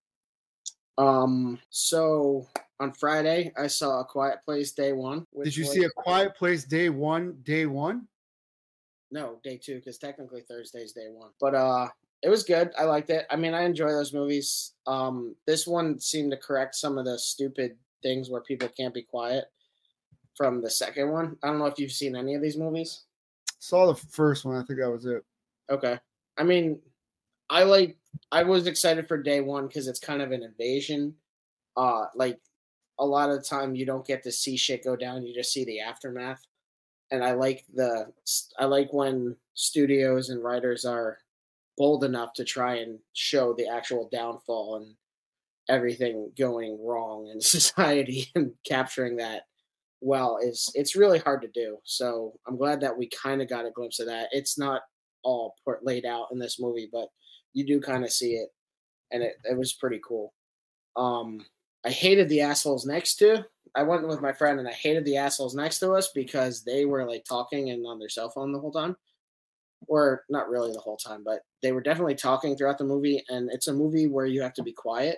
Um. So on Friday, I saw A Quiet Place Day One. Did you see A Quiet Place Day One? Day One? No, day two, because technically Thursday's day one. But uh, it was good. I liked it. I mean, I enjoy those movies. Um, this one seemed to correct some of the stupid things where people can't be quiet from the second one. I don't know if you've seen any of these movies. Saw the first one. I think that was it. Okay. I mean, I like. I was excited for day one because it's kind of an invasion. Uh, like a lot of the time, you don't get to see shit go down. You just see the aftermath. And I like the I like when studios and writers are bold enough to try and show the actual downfall and everything going wrong in society, and capturing that well is it's really hard to do. So I'm glad that we kind of got a glimpse of that. It's not all put, laid out in this movie, but you do kind of see it, and it, it was pretty cool. Um, I hated the assholes next to. I went with my friend, and I hated the assholes next to us because they were like talking and on their cell phone the whole time. Or not really the whole time, but they were definitely talking throughout the movie. And it's a movie where you have to be quiet.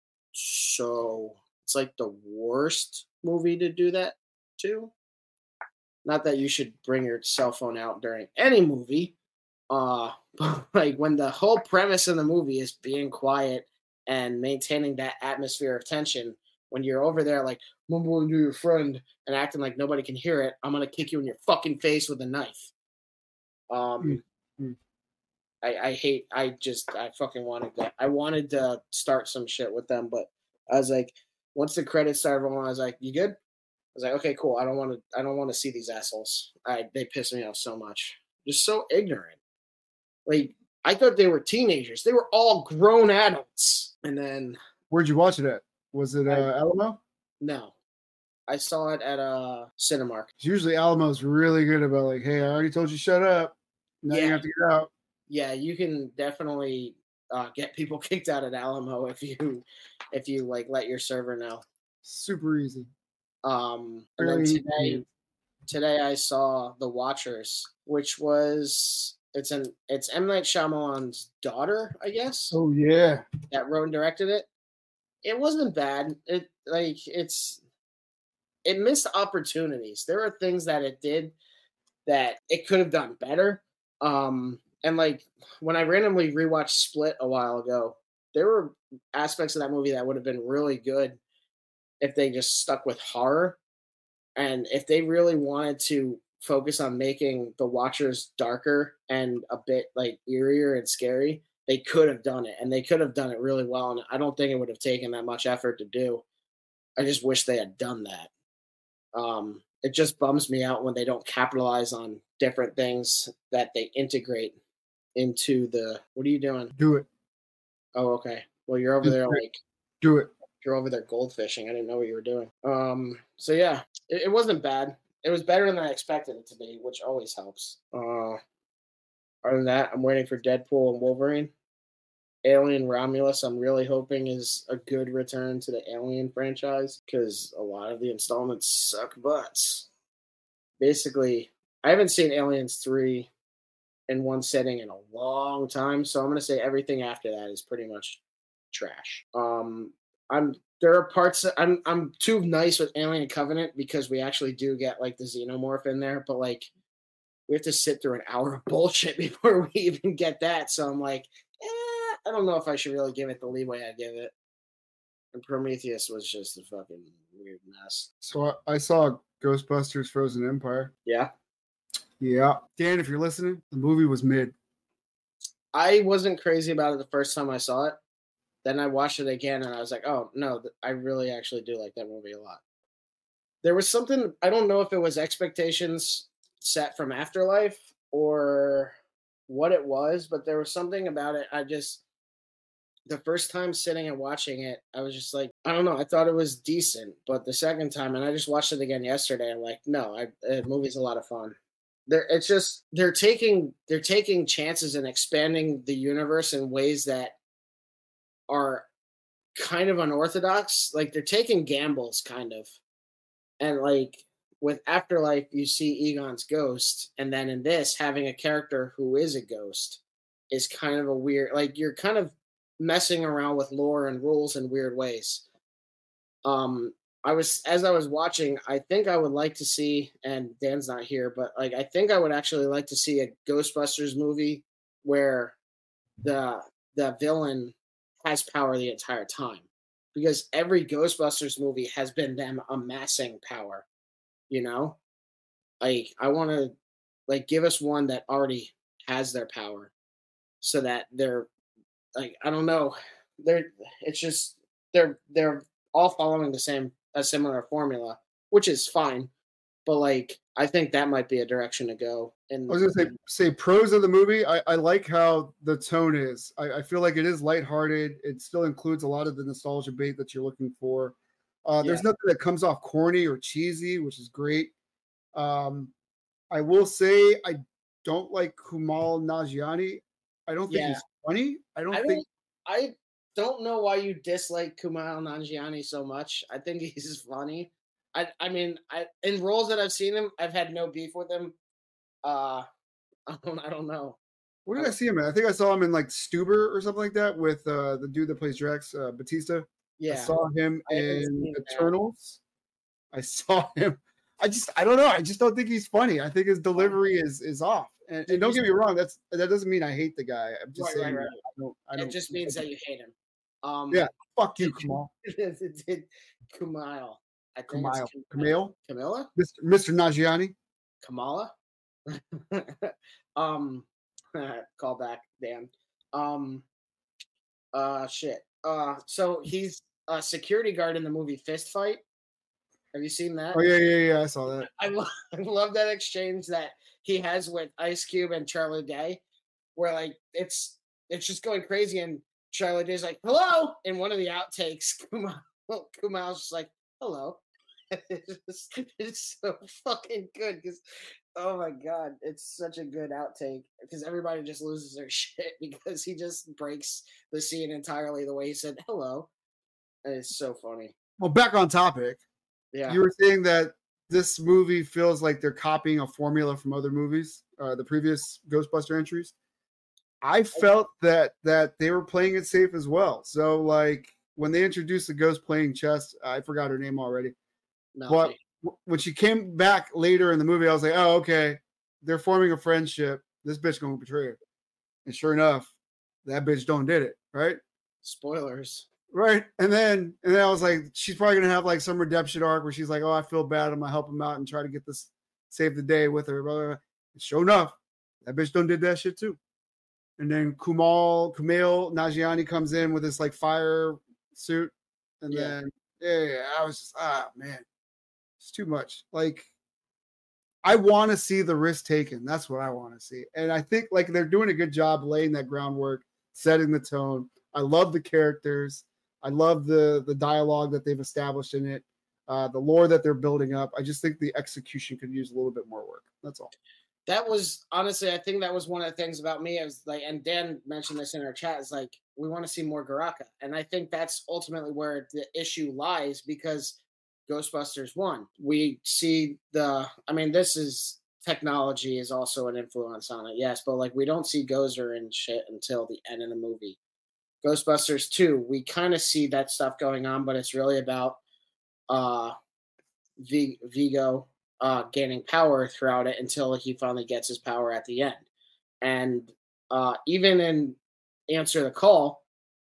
So it's like the worst movie to do that to. Not that you should bring your cell phone out during any movie. Uh, but like when the whole premise of the movie is being quiet and maintaining that atmosphere of tension. When you're over there, like, mumbling to your friend and acting like nobody can hear it, I'm going to kick you in your fucking face with a knife. Um, mm-hmm. I, I hate, I just, I fucking wanted that. I wanted to start some shit with them, but I was like, once the credits started rolling, I was like, you good? was like, okay, cool. I don't want to. I don't want to see these assholes. I they piss me off so much. Just so ignorant. Like I thought they were teenagers. They were all grown adults. And then where'd you watch it at? Was it uh, I, Alamo? No, I saw it at a uh, Cinemark. Usually Alamo's really good about like, hey, I already told you shut up. Now yeah. you have to get out. Yeah, you can definitely uh, get people kicked out at Alamo if you if you like let your server know. Super easy. Um, and then today, today I saw The Watchers, which was it's an it's M. Night Shyamalan's daughter, I guess. Oh yeah, that wrote and directed it. It wasn't bad. It like it's it missed opportunities. There are things that it did that it could have done better. Um, and like when I randomly rewatched Split a while ago, there were aspects of that movie that would have been really good if they just stuck with horror. And if they really wanted to focus on making The Watchers darker and a bit like eerier and scary, they could have done it, and they could have done it really well. And I don't think it would have taken that much effort to do. I just wish they had done that. Um, it just bums me out when they don't capitalize on different things that they integrate into the. What are you doing? Do it. Oh, okay. Well, you're over there like. Do it. You're over there goldfishing. I didn't know what you were doing. Um. So yeah, it, it wasn't bad. It was better than I expected it to be, which always helps. Uh, other than that, I'm waiting for Deadpool and Wolverine. Alien Romulus, I'm really hoping is a good return to the Alien franchise because a lot of the installments suck butts. Basically, I haven't seen Aliens three in one setting in a long time, so I'm going to say everything after that is pretty much trash. Um, I'm there are parts that I'm I'm too nice with Alien Covenant because we actually do get like the xenomorph in there, but like we have to sit through an hour of bullshit before we even get that. So I'm like, eh, I don't know if I should really give it the leeway I give it. And Prometheus was just a fucking weird mess. So I, I saw Ghostbusters Frozen Empire. Yeah. Yeah. Dan, if you're listening, the movie was mid. I wasn't crazy about it the first time I saw it. Then I watched it again and I was like, oh, no, I really actually do like that movie a lot. There was something, I don't know if it was expectations set from Afterlife or what it was, but there was something about it. I just, the first time sitting and watching it, I was just like, I don't know. I thought it was decent, but the second time, and I just watched it again yesterday, I'm like, no, I, the movie's a lot of fun. They're, it's just they're taking they're taking chances and expanding the universe in ways that are kind of unorthodox. Like they're taking gambles, kind of, and like with Afterlife, you see Egon's ghost, and then in this, having a character who is a ghost is kind of a weird. Like you're kind of messing around with lore and rules in weird ways. Um, I was as I was watching, I think I would like to see, and Dan's not here, but like I think I would actually like to see a Ghostbusters movie where the the villain has power the entire time, because every Ghostbusters movie has been them amassing power. You know, like I want to like give us one that already has their power, so that they're like I don't know, they're it's just they're they're all following the same a similar formula, which is fine. But like I think that might be a direction to go. And I was gonna say say pros of the movie. I, I like how the tone is. I, I feel like it is lighthearted. It still includes a lot of the nostalgia bait that you're looking for. Uh, there's yeah. nothing that comes off corny or cheesy, which is great. Um, I will say I don't like Kumail Nanjiani. I don't think yeah. he's funny. I don't I think I don't know why you dislike Kumail Nanjiani so much. I think he's funny. I I mean, I in roles that I've seen him, I've had no beef with him. Uh, I don't I don't know. Where did I, I see him in? I think I saw him in like Stuber or something like that with uh, the dude that plays Drax, uh, Batista. Yeah, I saw him I in Eternals. That. I saw him. I just I don't know. I just don't think he's funny. I think his delivery is is off. And, and don't get me wrong. That's that doesn't mean I hate the guy. I'm just right, saying. Right, right. I don't, I don't, it just means that you hate him. Um, yeah. Fuck you, Kumail. Kumail. I think Kumail. Kumail. Camilla. Mister Mister Nanjiani. Kamala. um, call back, Dan. Um, uh, shit. Uh, so he's a security guard in the movie Fist Fight. Have you seen that? Oh yeah, yeah, yeah. I saw that. I love, I love that exchange that he has with Ice Cube and Charlie Day, where like it's it's just going crazy, and Charlie Day's like, "Hello," in one of the outtakes. Kumail, Kumail's just like, "Hello." it's, just, it's so fucking good because, oh my god, it's such a good outtake because everybody just loses their shit because he just breaks the scene entirely the way he said hello, and it's so funny. Well, back on topic. Yeah, you were saying that this movie feels like they're copying a formula from other movies, uh, the previous Ghostbuster entries. I felt that that they were playing it safe as well. So, like when they introduced the ghost playing chess, I forgot her name already. No, but w- when she came back later in the movie, I was like, "Oh, okay, they're forming a friendship. This bitch gonna betray her." And sure enough, that bitch don't did it, right? Spoilers. Right. And then and then I was like, she's probably gonna have like some redemption arc where she's like, "Oh, I feel bad. I'm gonna help him out and try to get this save the day with her." Blah, blah, blah. And sure enough, that bitch done did that shit too. And then Kumail Kumail Nanjiani comes in with this like fire suit, and yeah. then yeah, yeah, I was just ah man, it's too much. Like, I want to see the risk taken. That's what I want to see, and I think like they're doing a good job laying that groundwork, setting the tone. I love the characters. I love the the dialogue that they've established in it, uh, the lore that they're building up. I just think the execution could use a little bit more work. That's all. That was honestly, I think that was one of the things about me. I was like, and Dan mentioned this in our chat, is like, we want to see more Garaka. And I think that's ultimately where the issue lies because Ghostbusters one, we see the, I mean, this is technology is also an influence on it, yes, but like we don't see Gozer and shit until the end of the movie. Ghostbusters two, we kind of see that stuff going on, but it's really about uh, v- Vigo uh, gaining power throughout it until he finally gets his power at the end. And uh, even in Answer the Call,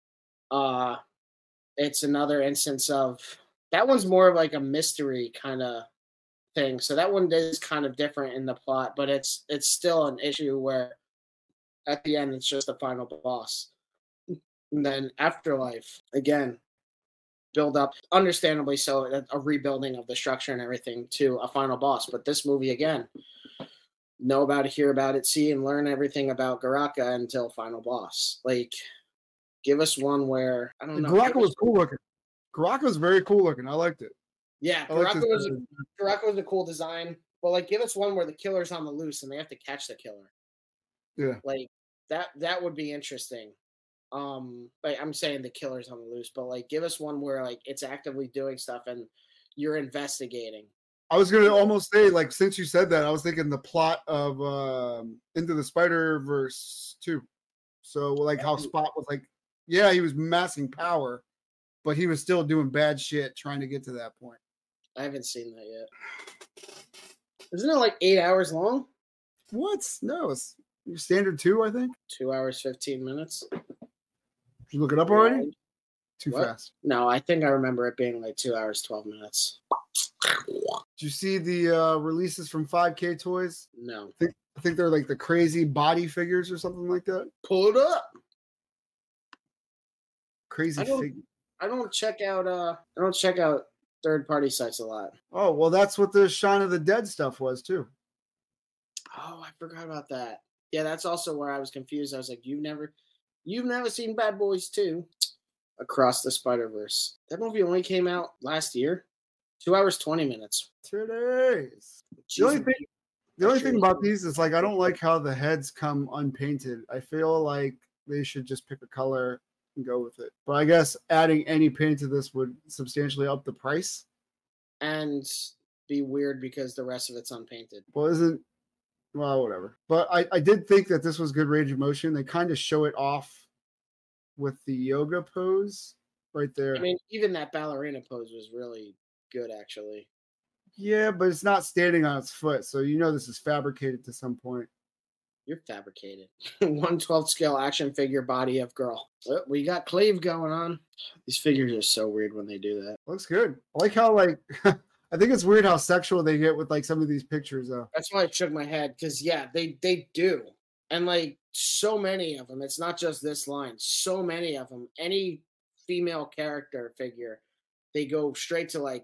uh, it's another instance of that one's more of like a mystery kind of thing. So that one is kind of different in the plot, but it's it's still an issue where at the end it's just the final boss. And then Afterlife, again, build up, understandably so, a rebuilding of the structure and everything to a final boss. But this movie, again, know about it, hear about it, see and learn everything about Garaka until final boss. Like, give us one where, I don't know. Garaka was cool looking. Garaka was very cool looking. I liked it. Yeah, Garaka was, a, Garaka was a cool design. But, like, give us one where the killer's on the loose and they have to catch the killer. Yeah. Like, that that would be interesting. Um, like I'm saying the killer's on the loose, but like give us one where like it's actively doing stuff and you're investigating. I was gonna almost say, like, since you said that, I was thinking the plot of um Into the Spider-Verse two. So like how Spot was like, yeah, he was massing power, but he was still doing bad shit trying to get to that point. I haven't seen that yet. Isn't it like eight hours long? What? No, it's standard two, I think. Two hours, fifteen minutes. Did you look it up already? Too what? fast. No, I think I remember it being like two hours, twelve minutes. Did you see the uh, releases from five K Toys? No. I think, I think they're like the crazy body figures or something like that. Pull it up. Crazy figure. I don't check out. Uh, I don't check out third party sites a lot. Oh well, that's what the Shaun of the Dead stuff was too. Oh, I forgot about that. Yeah, that's also where I was confused. I was like, you've never. You've never seen Bad Boys two, Across the Spider-Verse. That movie only came out last year. Two hours, twenty minutes. Two days. The only thing, the only thing about these is like I don't like how the heads come unpainted. I feel like they should just pick a color and go with it. But I guess adding any paint to this would substantially up the price. And be weird because the rest of it's unpainted. Well, isn't Well, whatever. But I, I did think that this was good range of motion. They kind of show it off with the yoga pose right there. I mean, even that ballerina pose was really good, actually. Yeah, but it's not standing on its foot, so you know this is fabricated to some point. You're fabricated. one twelfth scale action figure body of girl. Oh, we got Cleve going on. These figures are so weird when they do that. Looks good. I like how, like... I think it's weird how sexual they get with like some of these pictures, though. That's why I shook my head because yeah, they they do, and like so many of them. It's not just this line. So many of them. Any female character figure, they go straight to like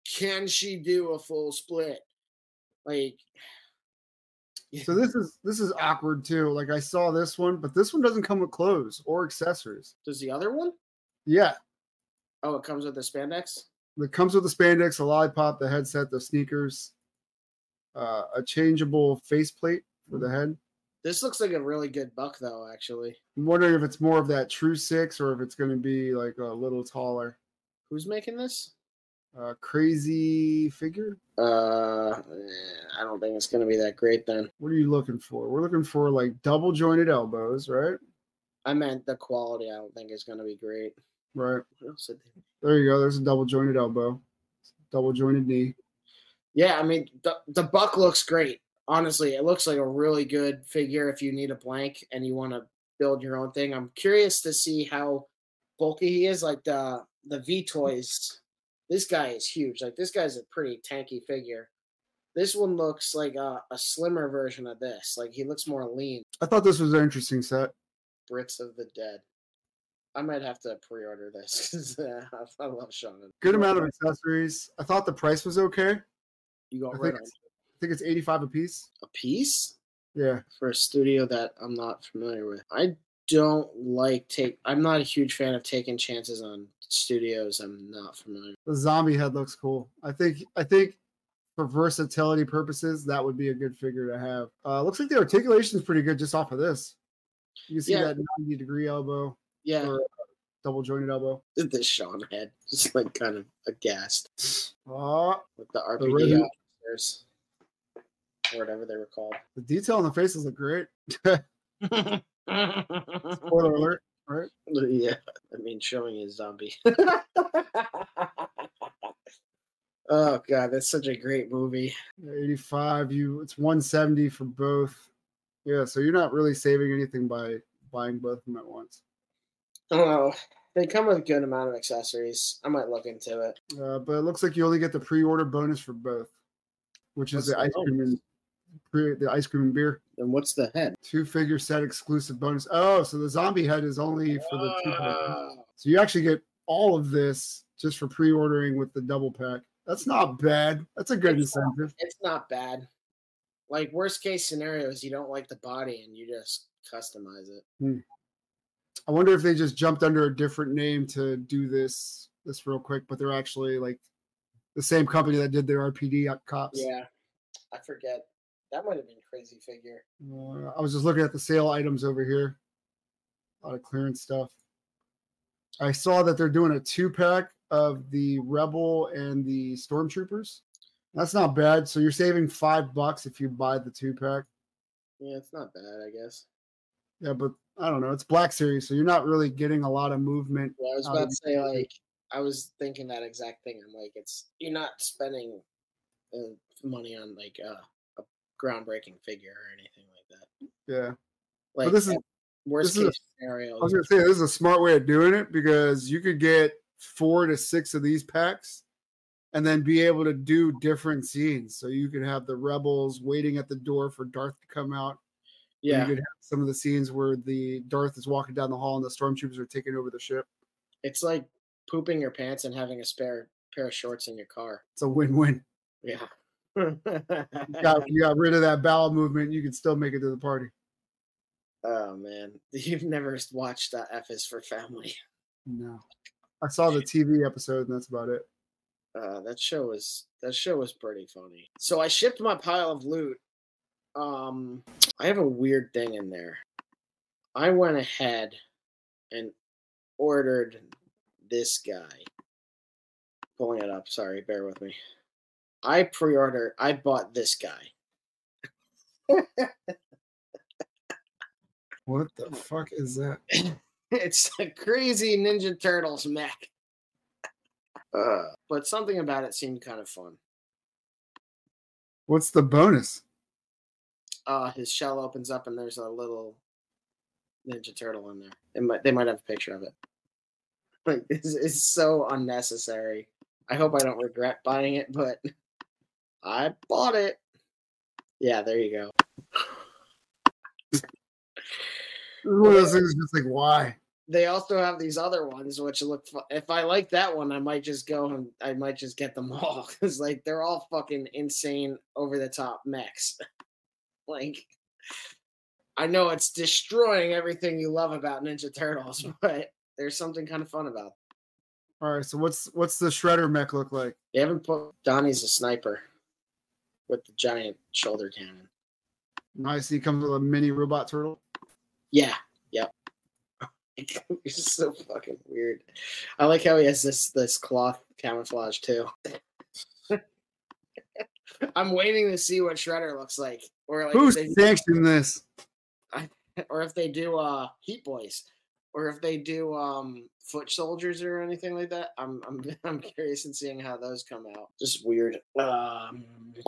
can she do a full split? Like, so this is this is awkward too. Like I saw this one, but this one doesn't come with clothes or accessories. Does the other one? Yeah. Oh, it comes with the spandex? It comes with the spandex, a lollipop, the headset, the sneakers, uh, a changeable faceplate for the head. This looks like a really good buck, though, actually. I'm wondering if it's more of that true six or if it's going to be like a little taller. Who's making this? Uh, crazy figure? Uh, I don't think it's going to be that great then. What are you looking for? We're looking for like double jointed elbows, right? I meant the quality. I don't think is going to be great. Right. What else did they... There you go. There's a double jointed elbow, double jointed knee. Yeah, I mean the the buck looks great. Honestly, it looks like a really good figure if you need a blank and you want to build your own thing. I'm curious to see how bulky he is. Like the the V Toys, this guy is huge. Like this guy's a pretty tanky figure. This one looks like a, a slimmer version of this. Like he looks more lean. I thought this was an interesting set. Brits of the Dead. I might have to pre-order this because uh, I love Shawn. Good amount of accessories. I thought the price was okay. You got I right think, on. I think it's eighty-five a piece. A piece? Yeah. For a studio that I'm not familiar with. I don't like take. I'm not a huge fan of taking chances on studios I'm not familiar with. The zombie head looks cool. I think. I think for versatility purposes, that would be a good figure to have. Uh, looks like the articulation is pretty good just off of this. You can see Yeah. that ninety degree elbow. Yeah. Or double jointed elbow. This Shawn head, just like kind of aghast Oh, with the R the P D Resident- officers or whatever they were called. the detail on the faces look great. Spoiler alert, right? Yeah, I mean, showing a zombie. Oh god, that's such a great movie. eighty-five. You, it's one seventy for both. Yeah, so you're not really saving anything by buying both of them at once. I don't know. They come with a good amount of accessories. I might look into it. Uh, but it looks like you only get the pre-order bonus for both, which is What's the the ice cream and pre, the ice cream and beer. And what's the head? Two figure set exclusive bonus. Oh, so the zombie head is only for the two pack. Wow. So you actually get all of this just for pre-ordering with the double pack. That's not bad. That's a good It's not- incentive. It's not bad. Like worst case scenario is you don't like the body and you just customize it. Hmm. I wonder if they just jumped under a different name to do this this real quick, but they're actually like the same company that did their R P D cops. Yeah, I forget. That might have been crazy figure. Uh, I was just looking at the sale items over here. A lot of clearance stuff. I saw that they're doing a two pack of the Rebel and the Stormtroopers. That's not bad. So you're saving five bucks if you buy the two pack. Yeah, it's not bad, I guess. Yeah, but I don't know. It's Black Series, so you're not really getting a lot of movement. Yeah, I was out about of to say like I was thinking that exact thing. I'm like, it's you're not spending uh, money on like uh, a groundbreaking figure or anything like that. Yeah. Like this is- worst this is case scenario. I was gonna say this is a smart way of doing it because you could get four to six of these packs and then be able to do different scenes. So you could have the rebels waiting at the door for Darth to come out. yeah, You could have some of the scenes where the Darth is walking down the hall and the stormtroopers are taking over the ship. it's like pooping your pants and having a spare pair of shorts in your car. It's a win-win. Yeah. You got, you got rid of that bowel movement. You can still make it to the party. Oh man, you've never watched uh, F is for Family. No. I saw the T V episode and that's about it. Uh, that show was that show was pretty funny. So I shipped my pile of loot. Um, I have a weird thing in there. I went ahead and ordered this guy. Pulling it up. Sorry, bear with me. I pre-ordered. I bought this guy. What the fuck is that? It's a crazy Ninja Turtles mech. Uh, but something about it seemed kind of fun. What's the bonus? Uh, his shell opens up and there's a little Ninja Turtle in there. It might, they might have a picture of it. Like, it's, it's so unnecessary. I hope I don't regret buying it, but I bought it. Yeah, there you go. One of those things is just like, why? they also have these other ones which look. Fu- if I like that one, I might just go and I might just get them all because like they're all fucking insane, over the top mechs. Like, I know it's destroying everything you love about Ninja Turtles, but there's something kind of fun about it. All right, so what's what's the Shredder mech look like? They haven't put Donnie's a sniper with the giant shoulder cannon. Nice. He comes with a mini robot turtle. Yeah. Yep. It's so fucking weird. I like how he has this this cloth camouflage too. I'm waiting to see what Shredder looks like, or like Who's if they, sanctioned this? or if they do uh Heat Boys, or if they do um Foot Soldiers or anything like that. I'm I'm I'm curious in seeing how those come out. Just weird. Um,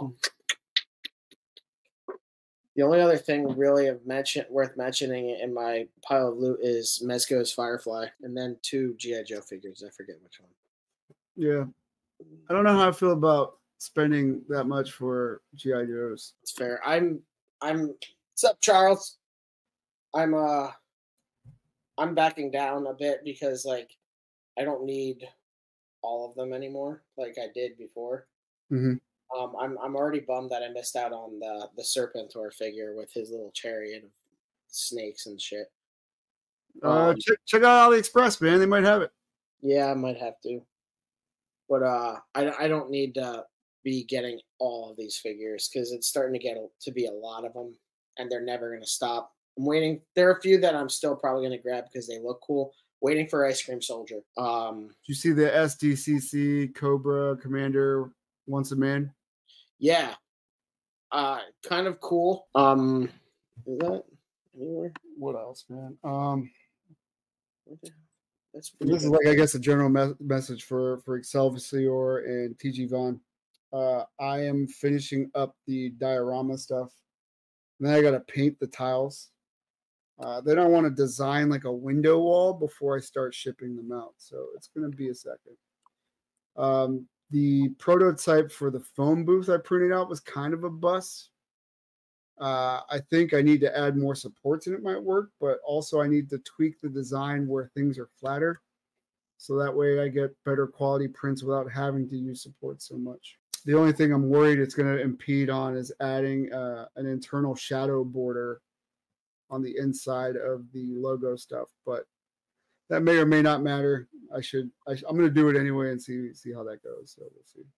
the only other thing really of mention worth mentioning in my pile of loot is Mezco's Firefly, and then two G I Joe figures. I forget which one. Yeah, I don't know how I feel about spending that much for G I Joes. It's fair. I'm I'm. What's up, Charles? I'm uh. I'm backing down a bit because like I don't need all of them anymore like I did before. Mm-hmm. Um, I'm I'm already bummed that I missed out on the the Serpentor figure with his little chariot of snakes and shit. Uh, Um, check, check out AliExpress, man. They might have it. Yeah, I might have to. But uh, I I don't need to be getting all of these figures because it's starting to get to be a lot of them, and they're never gonna stop. I'm waiting. There are a few that I'm still probably gonna grab because they look cool. Waiting for Ice Cream Soldier. Um, Did you see the S D C C Cobra Commander Once a Man? Yeah. Uh, kind of cool. Um, is that anywhere? What else, man? Um, That's this is like, I guess, a general me- message for for Excelsior and T G Von. Uh, I am finishing up the diorama stuff. And then I got to paint the tiles. Uh, then I want to design like a window wall before I start shipping them out. So it's going to be a second. Um, the prototype for the phone booth I printed out was kind of a bust. Uh, I think I need to add more supports and it might work, but also I need to tweak the design where things are flatter. So that way I get better quality prints without having to use support so much. The only thing I'm worried it's going to impede on is adding uh, an internal shadow border on the inside of the logo stuff, but that may or may not matter. I should, I, I'm going to do it anyway and see, see how that goes. So we'll see.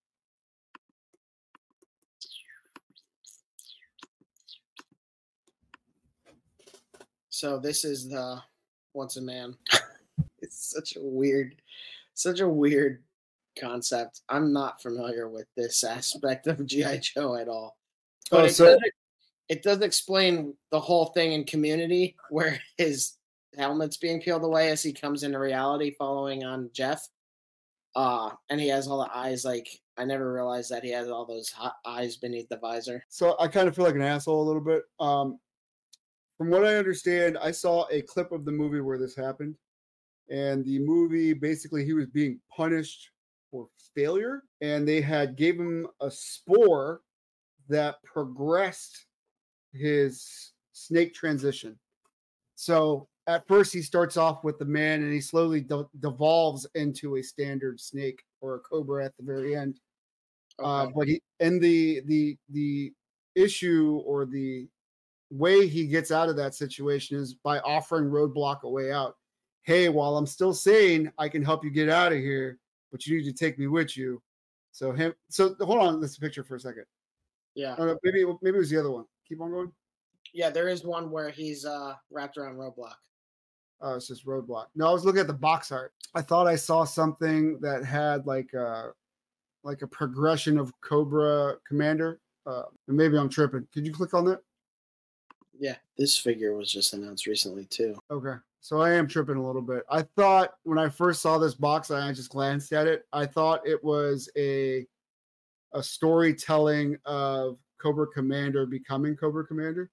So this is the Once a Man. It's such a weird, such a weird concept. I'm not familiar with this aspect of G I Joe at all. But Oh, it, so- does, it does explain the whole thing in Community where his helmet's being peeled away as he comes into reality following on Jeff. Uh, and he has all the eyes. Like, I never realized that he has all those hot eyes beneath the visor. So I kind of feel like an asshole a little bit. Um, from what I understand, I saw a clip of the movie where this happened. And the movie, basically, he was being punished for failure. And they had gave him a spore that progressed his snake transition. So at first he starts off with the man and he slowly de- devolves into a standard snake or a cobra at the very end. Okay. Uh, but he and the the the issue or the way he gets out of that situation is by offering Roadblock a way out. Hey, while I'm still sane, I can help you get out of here, but you need to take me with you. So him. So hold on, this picture for a second. Yeah. Uh, maybe maybe it was the other one. Keep on going. Yeah, there is one where he's uh, wrapped around Roadblock. Oh, it's just Roadblock. No, I was looking at the box art. I thought I saw something that had like a like a progression of Cobra Commander. Uh, and maybe I'm tripping. Could you click on that? Yeah, this figure was just announced recently too. Okay, so I am tripping a little bit. I thought when I first saw this box, I just glanced at it. I thought it was a a storytelling of Cobra Commander becoming Cobra Commander.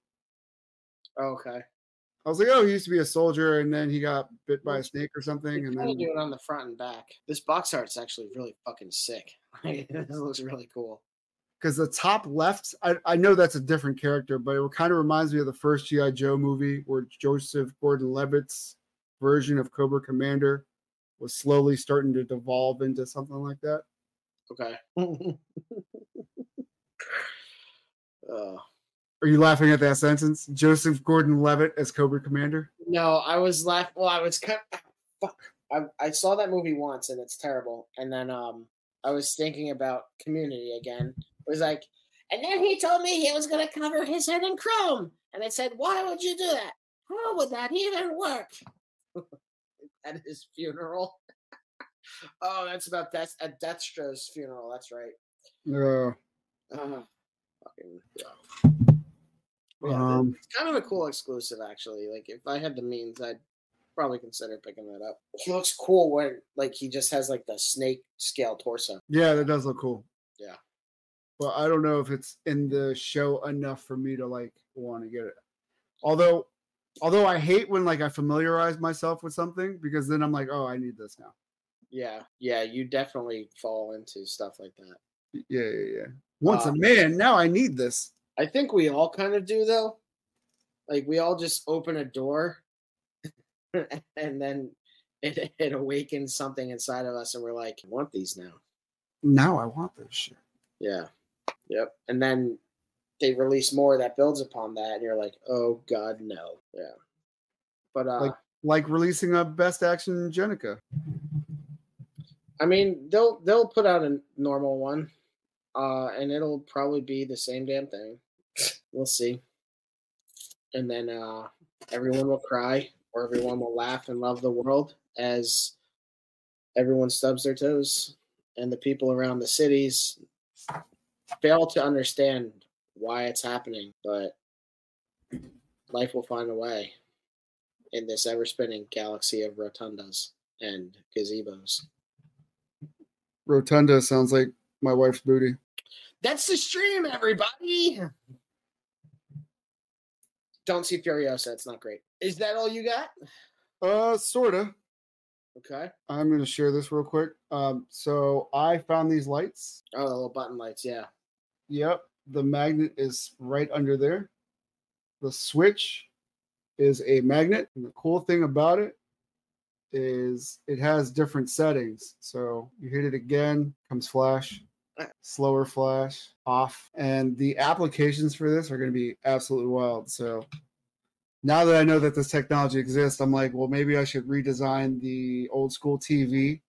Okay. I was like, oh, he used to be a soldier, and then he got bit by a snake or something, and then do it on the front and back. This box art's actually really fucking sick. This looks really cool. Because the top left, I, I know that's a different character, but it kind of reminds me of the first G I Joe movie where Joseph Gordon-Levitt's version of Cobra Commander was slowly starting to devolve into something like that. Okay. uh, Are you laughing at that sentence? Joseph Gordon-Levitt as Cobra Commander? No, I was laughing. Well, I was kind of, fuck. I, I saw that movie once and it's terrible. And then um, I was thinking about Community again. It was like, and then he told me he was going to cover his head in chrome. And I said, why would you do that? How would that even work? At his funeral. Oh, that's about Death, at Deathstroke's funeral. That's right. Yeah. Uh, fucking, yeah. Yeah, Um, it's kind of a cool exclusive, actually. Like, if I had the means, I'd probably consider picking that up. He looks cool when, like, he just has, like, the snake scale torso. Yeah, that does look cool. Yeah. Well, I don't know if it's in the show enough for me to, like, want to get it. Although, although I hate when, like, I familiarize myself with something because then I'm like, oh, I need this now. Yeah. Yeah, you definitely fall into stuff like that. Yeah, yeah, yeah. Once uh, a man, now I need this. I think we all kind of do, though. Like, we all just open a door and then it, it awakens something inside of us and we're like, I want these now. Now I want this shit. Yeah. Yep. And then they release more that builds upon that and you're like, oh God, no. Yeah. But uh like like releasing a Best Action Jenica. I mean, they'll they'll put out a normal one. Uh and it'll probably be the same damn thing. We'll see. And then uh everyone will cry or everyone will laugh and love the world as everyone stubs their toes and the people around the cities fail to understand why it's happening, but life will find a way in this ever-spinning galaxy of rotundas and gazebos. Rotunda sounds like my wife's booty. That's the stream, everybody! Don't see Furiosa. It's not great. Is that all you got? Uh, sorta. Okay. I'm going to share this real quick. Um, so I found these lights. Oh, the little button lights, yeah. Yep. The magnet is right under there. The switch is a magnet. And the cool thing about it is it has different settings. So you hit it again, comes flash, slower flash, off. And the applications for this are going to be absolutely wild. So now that I know that this technology exists, I'm like, well, maybe I should redesign the old school T V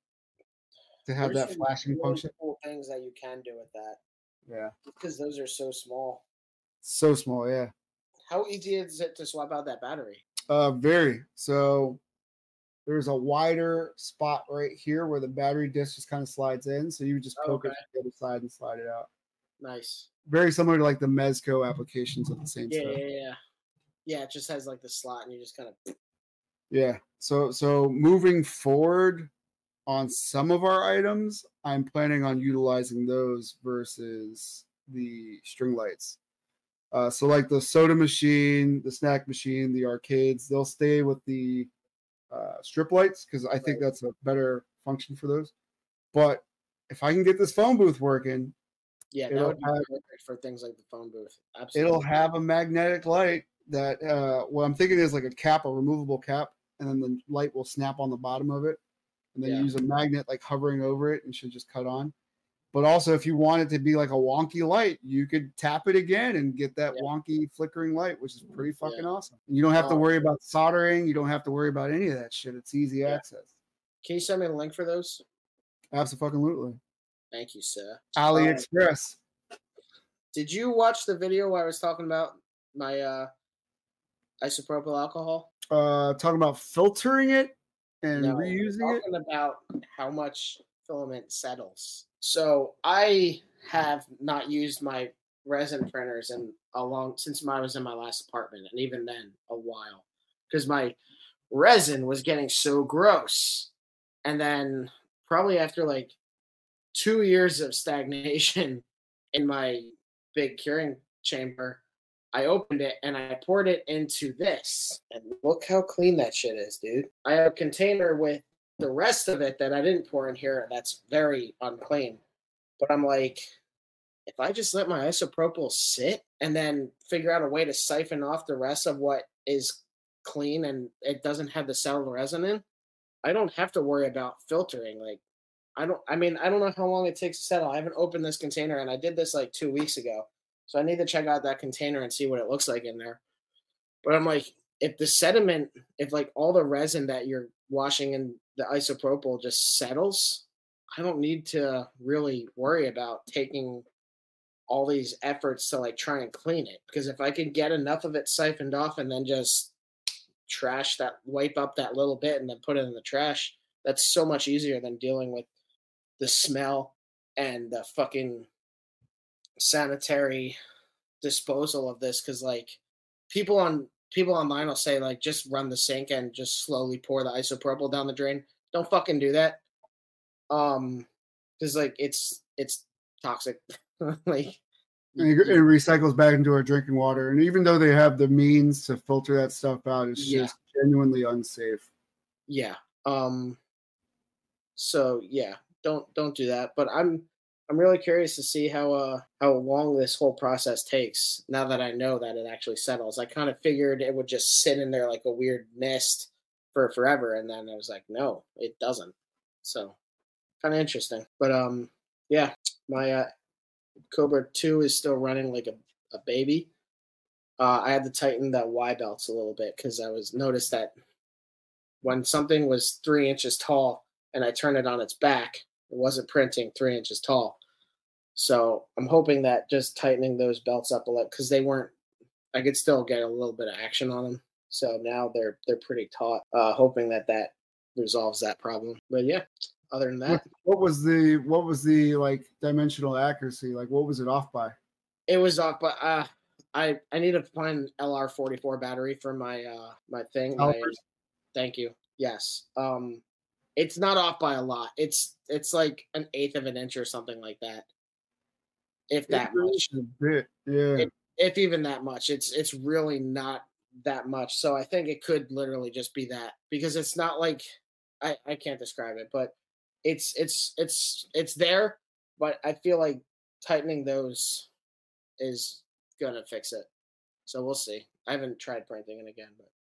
to have There's that flashing really function. Cool things that you can do with that. Yeah. Because those are so small. So small, yeah. How easy is it to swap out that battery? Uh, very. So there's a wider spot right here where the battery disc just kind of slides in. So you just poke okay. it to the other side and slide it out. Nice. Very similar to like the Mezco applications of the same yeah, stuff. Yeah, yeah, yeah. It just has like the slot and you just kind of. Yeah. So so moving forward on some of our items, I'm planning on utilizing those versus the string lights. Uh, so like the soda machine, the snack machine, the arcades, they'll stay with the uh, strip lights because I think that's a better function for those. But if I can get this phone booth working, yeah, that would be have, perfect for things like the phone booth. Absolutely. It'll have a magnetic light that uh, what I'm thinking is like a cap, a removable cap, and then the light will snap on the bottom of it, and then yeah. use a magnet like hovering over it and should just cut on. But also, if you want it to be like a wonky light, you could tap it again and get that yeah. wonky flickering light, which is pretty fucking yeah. awesome. And you don't have to worry about soldering. You don't have to worry about any of that shit. It's easy yeah. access. Can you send me a link for those? Absolutely. Thank you, sir. AliExpress. Um, did you watch the video where I was talking about my uh, isopropyl alcohol? Uh, talking about filtering it and no, reusing talking it? about how much filament settles. So I have not used my resin printers in a long since I was in my last apartment, and even then a while, because my resin was getting so gross. And then probably after like two years of stagnation in my big curing chamber, I opened it and I poured it into this, and look how clean that shit is, dude. I have a container with the rest of it that I didn't pour in here that's very unclean. But I'm like, if I just let my isopropyl sit and then figure out a way to siphon off the rest of what is clean and it doesn't have the settled resin in, I don't have to worry about filtering. Like, I don't, I mean, I don't know how long it takes to settle. I haven't opened this container and I did this like two weeks ago. So I need to check out that container and see what it looks like in there. But I'm like, if the sediment, if like all the resin that you're washing in the isopropyl just settles, I don't need to really worry about taking all these efforts to like try and clean it. Because if I could get enough of it siphoned off and then just trash that, wipe up that little bit and then put it in the trash, that's so much easier than dealing with the smell and the fucking sanitary disposal of this. Because like people on people online will say like just run the sink and just slowly pour the isopropyl down the drain. Don't fucking do that. Um, because like it's it's toxic. Like and it, it recycles back into our drinking water. And even though they have the means to filter that stuff out, it's yeah. just genuinely unsafe. Yeah. Um. So yeah, don't don't do that. But I'm I'm really curious to see how uh how long this whole process takes. Now that I know that it actually settles, I kind of figured it would just sit in there like a weird mist for forever, and then I was like, no, it doesn't. So kind of interesting. But um, yeah, my uh, Cobra two is still running like a, a baby. Uh, I had to tighten the Y belts a little bit because I was noticed that when something was three inches tall and I turned it on its back, it wasn't printing three inches tall. So I'm hoping that just tightening those belts up a little, because they weren't, I could still get a little bit of action on them. So now they're they're pretty taut. Uh, hoping that that resolves that problem. But yeah, other than that, what, what was the what was the like dimensional accuracy? Like what was it off by? It was off, but uh, I I need to find L R forty-four battery for my uh my thing. My, thank you. Yes. Um, it's not off by a lot. It's it's like an eighth of an inch or something like that. If that it much. A bit, yeah. If, if even that much, it's it's really not that much. So I think it could literally just be that, because it's not like I I can't describe it, but it's it's it's it's there. But I feel like tightening those is gonna fix it. So we'll see. I haven't tried printing it again, but.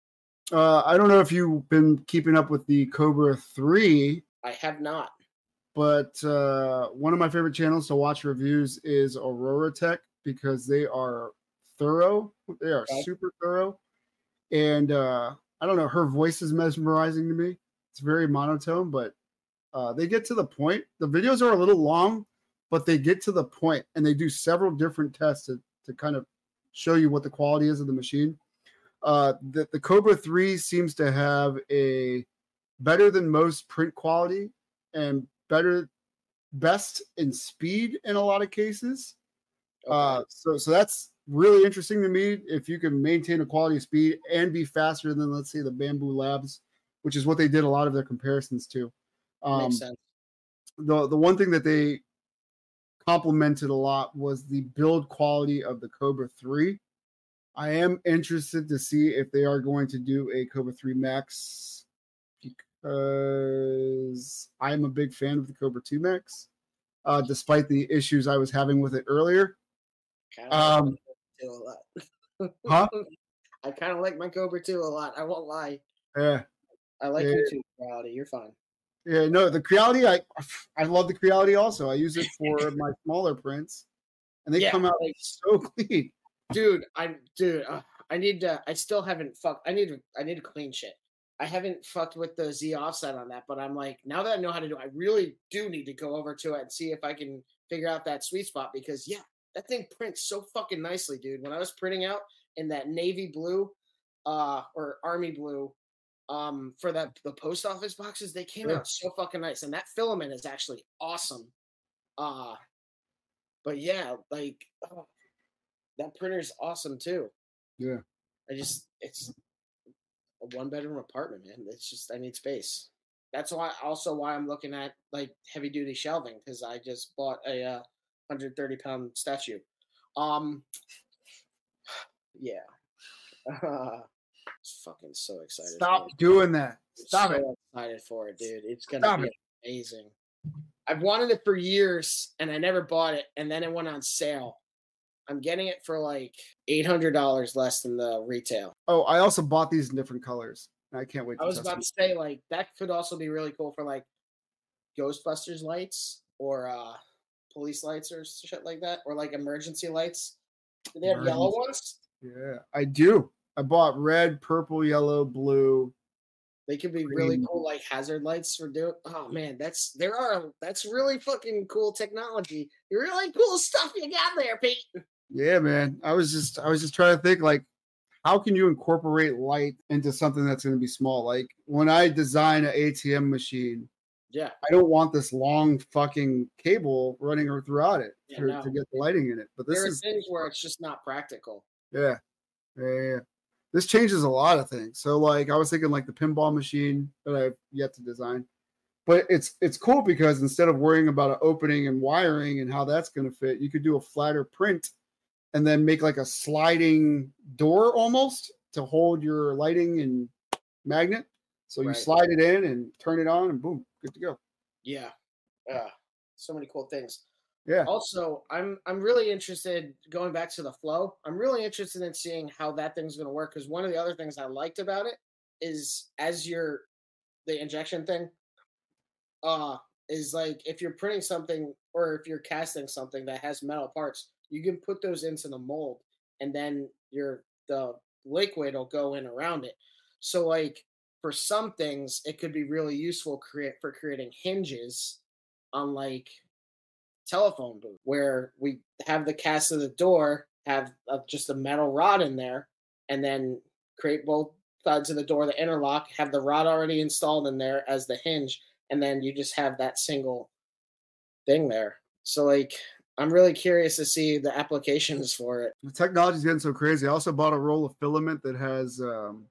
Uh, I don't know if you've been keeping up with the Cobra three. I have not. But uh, one of my favorite channels to watch reviews is Aurora Tech, because they are thorough. They are okay. super thorough. And uh, I don't know, her voice is mesmerizing to me. It's very monotone, but uh, they get to the point. The videos are a little long, but they get to the point, and they do several different tests to, to kind of show you what the quality is of the machine. Uh, the, the Cobra three seems to have a better than most print quality and better, best in speed in a lot of cases. Okay. Uh, so, so that's really interesting to me. If you can maintain a quality of speed and be faster than, let's say, the Bamboo Labs, which is what they did a lot of their comparisons to. Um, Makes sense. The the one thing that they complimented a lot was the build quality of the Cobra three. I am interested to see if they are going to do a Cobra three Max, because I'm a big fan of the Cobra two Max, uh, despite the issues I was having with it earlier. Um, a lot. huh? I kind of like my Cobra two a lot. I won't lie. Yeah. I like yeah. your two quality. You're fine. Yeah, no, the Creality, I I love the Creality also. I use it for my smaller prints, and they yeah, come out like, so clean. Dude, I dude, uh, I need to. I still haven't fucked. I need to. I need to clean shit. I haven't fucked with the Z offset on that, but I'm like, now that I know how to do it, I really do need to go over to it and see if I can figure out that sweet spot, because yeah, that thing prints so fucking nicely, dude. When I was printing out in that navy blue, uh, or army blue, um, for that the post office boxes, they came yeah. out so fucking nice, and that filament is actually awesome. Uh, but yeah, like. Oh, that printer's awesome too. Yeah. I just, it's a one bedroom apartment, man. It's just, I need space. That's why, also why I'm looking at like heavy duty shelving, because I just bought a uh, one hundred thirty pound statue. Um, yeah. Uh, fucking so excited. Stop doing that. Stop so it. Excited for it, dude. It's going Stop to be it. amazing. I've wanted it for years and I never bought it. And then it went on sale. I'm getting it for like eight hundred dollars less than the retail. Oh, I also bought these in different colors. I can't wait to I was test about them. to say, like, that could also be really cool for like Ghostbusters lights or uh police lights or shit like that, or like emergency lights. Do they have yellow Emergency. ones? Yeah, I do. I bought red, purple, yellow, blue. They could be really cool, like hazard lights for doing. Oh man, that's there are that's really fucking cool technology. Really cool stuff you got there, Pete. Yeah, man. I was just I was just trying to think, like, how can you incorporate light into something that's going to be small? Like when I design an A T M machine, yeah, I don't want this long fucking cable running throughout it yeah, to, no. to get the lighting in it. But this there are is things where it's just not practical. Yeah. Yeah, yeah. This changes a lot of things. So like I was thinking like the pinball machine that I've yet to design. But it's it's cool because instead of worrying about an opening and wiring and how that's going to fit, you could do a flatter print and then make like a sliding door almost to hold your lighting and magnet. So you Right. slide it in and turn it on and boom, good to go. Yeah. Uh, so many cool things. Yeah. Also, I'm I'm really interested going back to the flow. I'm really interested in seeing how that thing's going to work because one of the other things I liked about it is as you're the injection thing uh is like if you're printing something or if you're casting something that has metal parts, you can put those into the mold and then your the liquid will go in around it. So like for some things it could be really useful create for creating hinges on like telephone booth where we have the cast of the door have uh, just a metal rod in there and then create both sides of the door the interlock have the rod already installed in there as the hinge and then you just have that single thing there. So like I'm really curious to see the applications for it. The technology's getting so crazy. I also bought a roll of filament that has um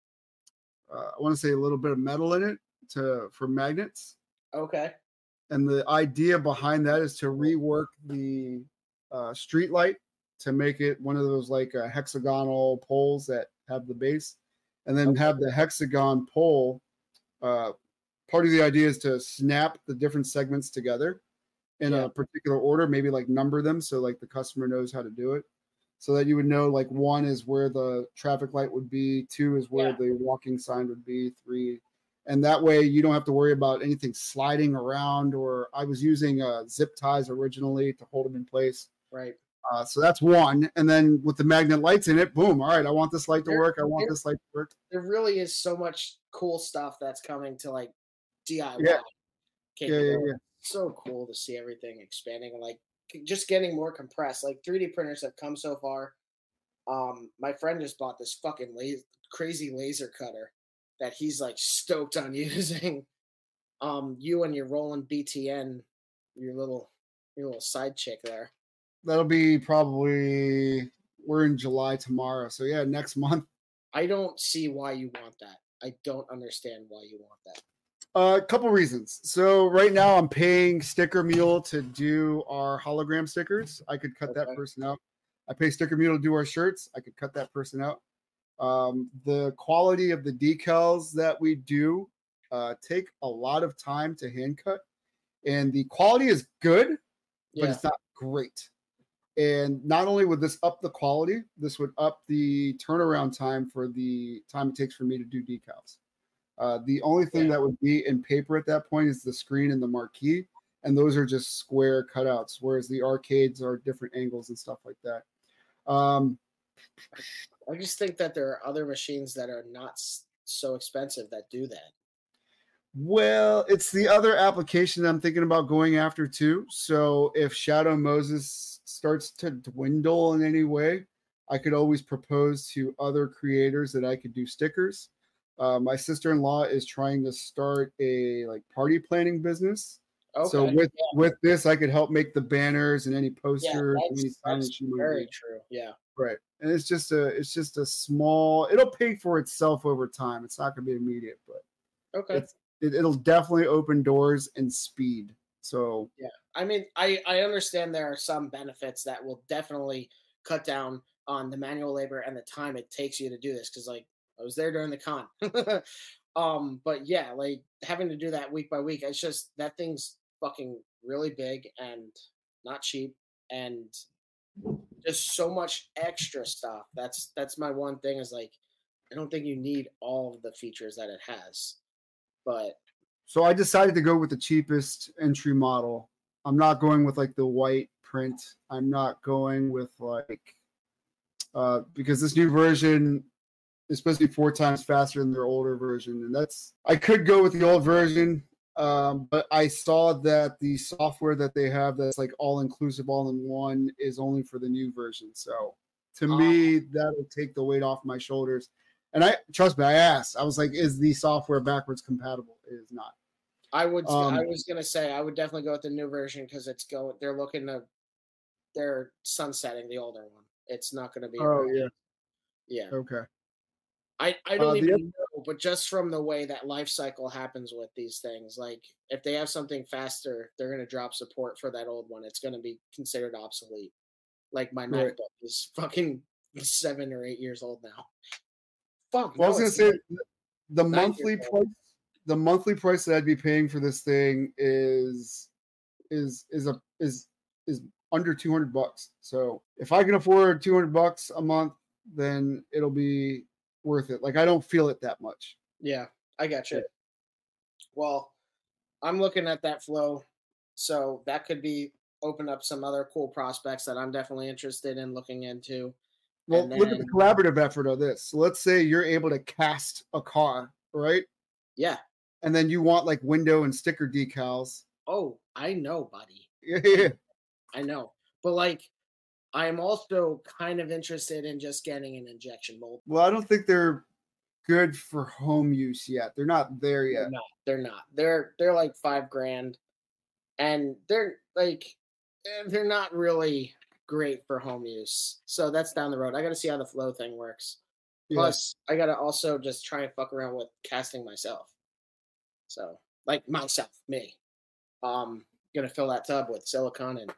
uh, I want to say a little bit of metal in it to for magnets. Okay. And the idea behind that is to rework the uh, street light to make it one of those like uh, hexagonal poles that have the base, and then Okay. have the hexagon pole. Uh, part of the idea is to snap the different segments together in Yeah. a particular order, maybe like number them so like the customer knows how to do it. So that you would know like one is where the traffic light would be, two is where Yeah. the walking sign would be, three. And that way you don't have to worry about anything sliding around. Or I was using uh, zip ties originally to hold them in place. Right. Uh, so that's one. And then with the magnet lights in it, boom. All right, I want this light to There- work. I want there- this light to work. There really is so much cool stuff that's coming to like D I Y. Yeah. Yeah, yeah, capability. yeah. So cool to see everything expanding, like c- just getting more compressed. Like three D printers have come so far. Um, my friend just bought this fucking la- crazy laser cutter that he's like stoked on using. Um, you and your Roland B T N, your little your little side chick there. That'll be probably, we're in July tomorrow. So yeah, next month. I don't see why you want that. I don't understand why you want that. Uh, a couple reasons. So right now I'm paying Sticker Mule to do our hologram stickers. I could cut that Okay. person out. I pay Sticker Mule to do our shirts. I could cut that person out. Um, the quality of the decals that we do uh, take a lot of time to hand cut, and the quality is good, but Yeah. it's not great. And not only would this up the quality, this would up the turnaround time for the time it takes for me to do decals. Uh, the only thing Yeah. that would be in paper at that point is the screen and the marquee, and those are just square cutouts, whereas the arcades are different angles and stuff like that. Um, I just think that there are other machines that are not s- so expensive that do that. well, it's the other application I'm thinking about going after too. So if Shadow Moses starts to dwindle in any way, I could always propose to other creators that I could do stickers. Uh, my sister-in-law is trying to start a like party planning business. Okay. So with yeah, with this, I could help make the banners and any yeah, posters and any that's, that's signage she might very need. true. Yeah. Right. And it's just a it's just a small, it'll pay for itself over time. It's not gonna be immediate, but Okay. it's it, it'll definitely open doors and speed. So Yeah. I mean, I I understand there are some benefits that will definitely cut down on the manual labor and the time it takes you to do this because like I was there during the con. um, but yeah, like having to do that week by week, it's just that thing's fucking really big and not cheap and just so much extra stuff. That's that's my one thing is like I don't think you need all of the features that it has. But so I decided to go with the cheapest entry model. I'm not going with like the white print. I'm not going with like uh because this new version is supposed to be four times faster than their older version, and that's I could go with the old version. Um, but I saw that the software that they have that's like all inclusive, all in one, is only for the new version. So to um, me, that'll take the weight off my shoulders. And I trust me, I asked. I was like, "Is the software backwards compatible?" It is not. I would. Um, I was gonna say I would definitely go with the new version because it's going. They're looking to. They're sunsetting the older one. It's not going to be. oh yeah. Yeah. Okay. I, I don't Uh, even the, know, but just from the way that life cycle happens with these things, like if they have something faster, they're going to drop support for that old one. It's going to be considered obsolete. Like my right. MacBook is fucking seven or eight years old now. Fuck. Well, no, I was going to say the monthly price, the monthly price that I'd be paying for this thing is is is a is is under two hundred bucks. So if I can afford two hundred bucks a month, then it'll be worth it. Like I don't feel it that much. Yeah, I got you. Yeah. Well, I'm looking at that flow, so that could be open up some other cool prospects that I'm definitely interested in looking into. Well, then, look at the collaborative effort of this. So let's say you're able to cast a car, right? Yeah. And then you want like window and sticker decals. Oh, I know, buddy. Yeah, I know. But like I'm also kind of interested in just getting an injection mold. Well, I don't think they're good for home use yet. They're not there yet. They're not. They're not. They're they're like five grand, and they're like they're not really great for home use. So that's down the road. I got to see how the flow thing works. Yeah. Plus, I got to also just try and fuck around with casting myself. So, like myself, me. Um, gonna fill that tub with silicone and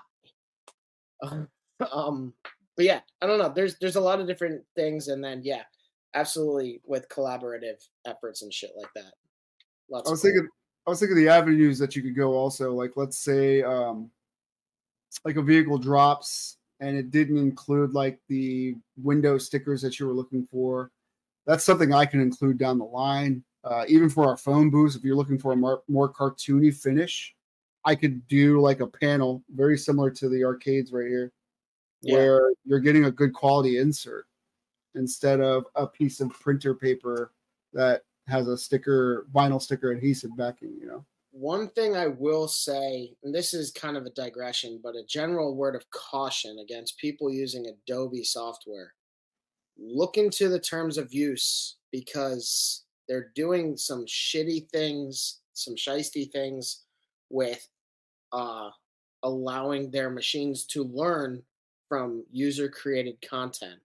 die. Um, but yeah, I don't know. There's there's a lot of different things, and then yeah, absolutely with collaborative efforts and shit like that. Lots I was thinking, I was thinking the avenues that you could go also. Like, let's say, um, like a vehicle drops and it didn't include like the window stickers that you were looking for. That's something I can include down the line. Uh, even for our phone booths, if you're looking for a more, more cartoony finish, I could do like a panel very similar to the arcades right here. Yeah. Where you're getting a good quality insert instead of a piece of printer paper that has a sticker, vinyl sticker adhesive backing, you know. One thing I will say, and this is kind of a digression, but a general word of caution against people using Adobe software. Look into the terms of use because they're doing some shitty things, some shisty things with uh, allowing their machines to learn from user-created content.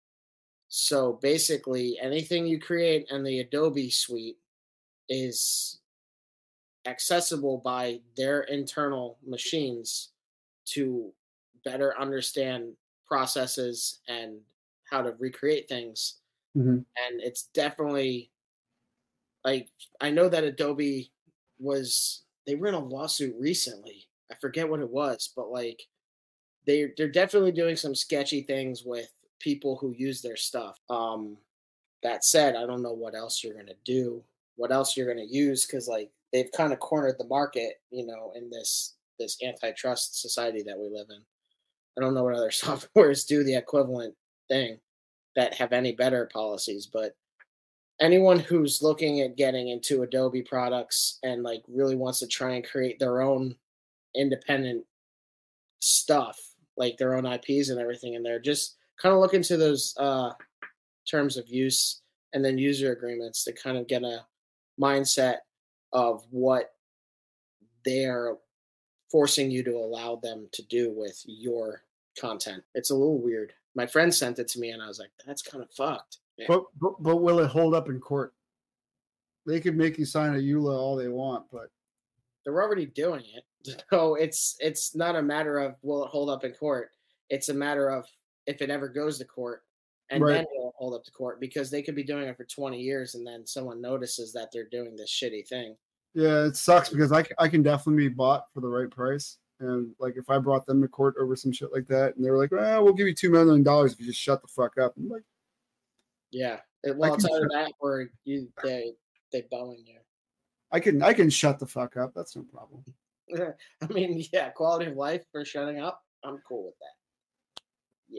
So basically, anything you create in the Adobe suite is accessible by their internal machines to better understand processes and how to recreate things. Mm-hmm. And it's definitely like, I know that Adobe was, they were in a lawsuit recently. I forget what it was, but like, They, they're definitely doing some sketchy things with people who use their stuff. Um, that said, I don't know what else you're going to do, what else you're going to use, because like they've kind of cornered the market, you know, in this this antitrust society that we live in. I don't know what other softwares do the equivalent thing that have any better policies, but anyone who's looking at getting into Adobe products and like really wants to try and create their own independent stuff, like their own I Ps and everything in there, just kind of look into those uh, terms of use and then user agreements to kind of get a mindset of what they're forcing you to allow them to do with your content. It's a little weird. My friend sent it to me and I was like, that's kind of fucked. Yeah. But, but but will it hold up in court? They could make you sign a E U L A all they want, but they're already doing it. So it's it's not a matter of will it hold up in court. It's a matter of if it ever goes to court, and right. then it'll hold up to court, because they could be doing it for twenty years and then someone notices that they're doing this shitty thing. Yeah, it sucks because I, I can definitely be bought for the right price. And like if I brought them to court over some shit like that, and they were like, "Well, we'll give you two million dollars if you just shut the fuck up," I'm like, yeah, it, well, it's either that or you they they bowing you. I can I can shut the fuck up. That's no problem. I mean, yeah, quality of life for shutting up. I'm cool with that. Yeah.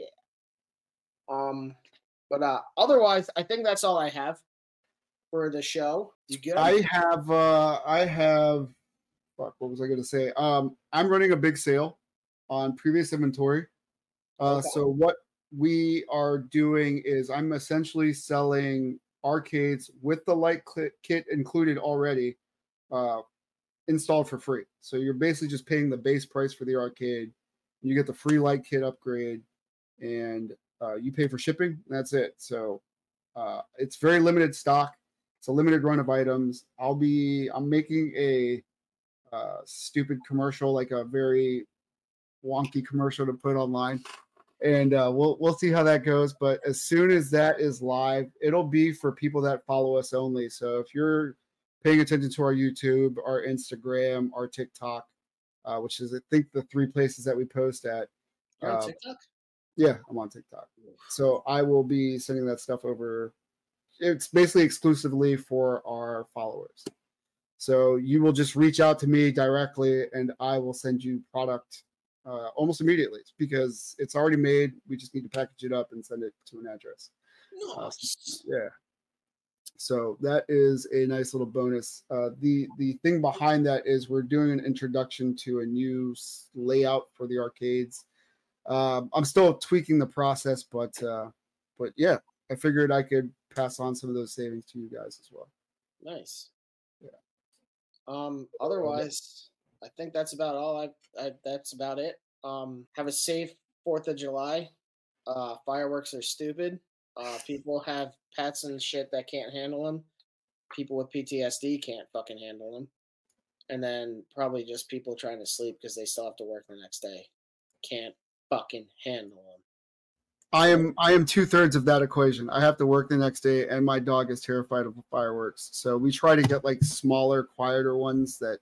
Um, but uh, otherwise, I think that's all I have for the show. You good? I have. Uh, I have. Fuck, what was I going to say? Um, I'm running a big sale on previous inventory. Uh, okay. So what we are doing is I'm essentially selling arcades with the light kit included already, uh, installed for free. So you're basically just paying the base price for the arcade. You get the free light kit upgrade, and uh, you pay for shipping. And that's it. So uh, it's very limited stock. It's a limited run of items. I'll be. I'm making a Uh, stupid commercial, like a very wonky commercial to put online, and uh, we'll we'll see how that goes. But as soon as that is live, it'll be for people that follow us only. So if you're paying attention to our YouTube, our Instagram, our TikTok, uh, which is I think the three places that we post at. You're on uh, TikTok? Yeah, I'm on TikTok. So I will be sending that stuff over. It's basically exclusively for our followers. So you will just reach out to me directly, and I will send you product uh, almost immediately because it's already made. We just need to package it up and send it to an address. Nice. Uh, yeah. So that is a nice little bonus. Uh, the the thing behind that is we're doing an introduction to a new layout for the arcades. Um, I'm still tweaking the process, but uh, but yeah, I figured I could pass on some of those savings to you guys as well. Nice. Yeah. Um, otherwise, I think that's about all. I, I that's about it. Um, have a safe Fourth of July. Uh, fireworks are stupid. Uh, people have pets and shit that can't handle them. People with P T S D can't fucking handle them. And then probably just people trying to sleep because they still have to work the next day. Can't fucking handle them. I am I am two thirds of that equation. I have to work the next day, and my dog is terrified of fireworks. So we try to get like smaller, quieter ones that,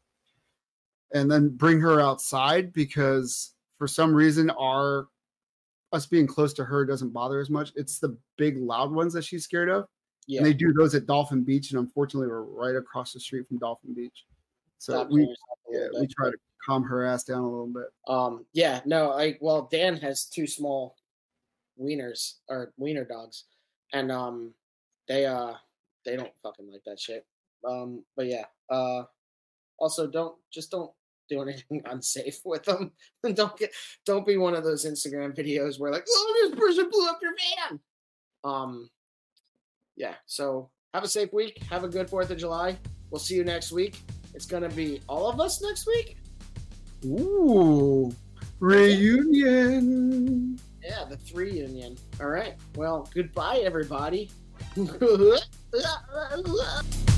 and then bring her outside because for some reason our us being close to her doesn't bother as much. It's the big, loud ones that she's scared of. Yeah. And they do those at Dolphin Beach, and unfortunately, we're right across the street from Dolphin Beach. So Stop we yeah, we try to calm her ass down a little bit. Um, yeah, no, like well, Dan has two small wieners or wiener dogs, and um they uh they don't fucking like that shit. Um but yeah, uh also don't just don't do anything unsafe with them. And don't get don't be one of those Instagram videos where like, oh, this person blew up your van. Um yeah, so have a safe week, have a good Fourth of July. We'll see you next week. It's gonna be all of us next week. Ooh, reunion. Yeah, the three union. All right. Well, goodbye, everybody.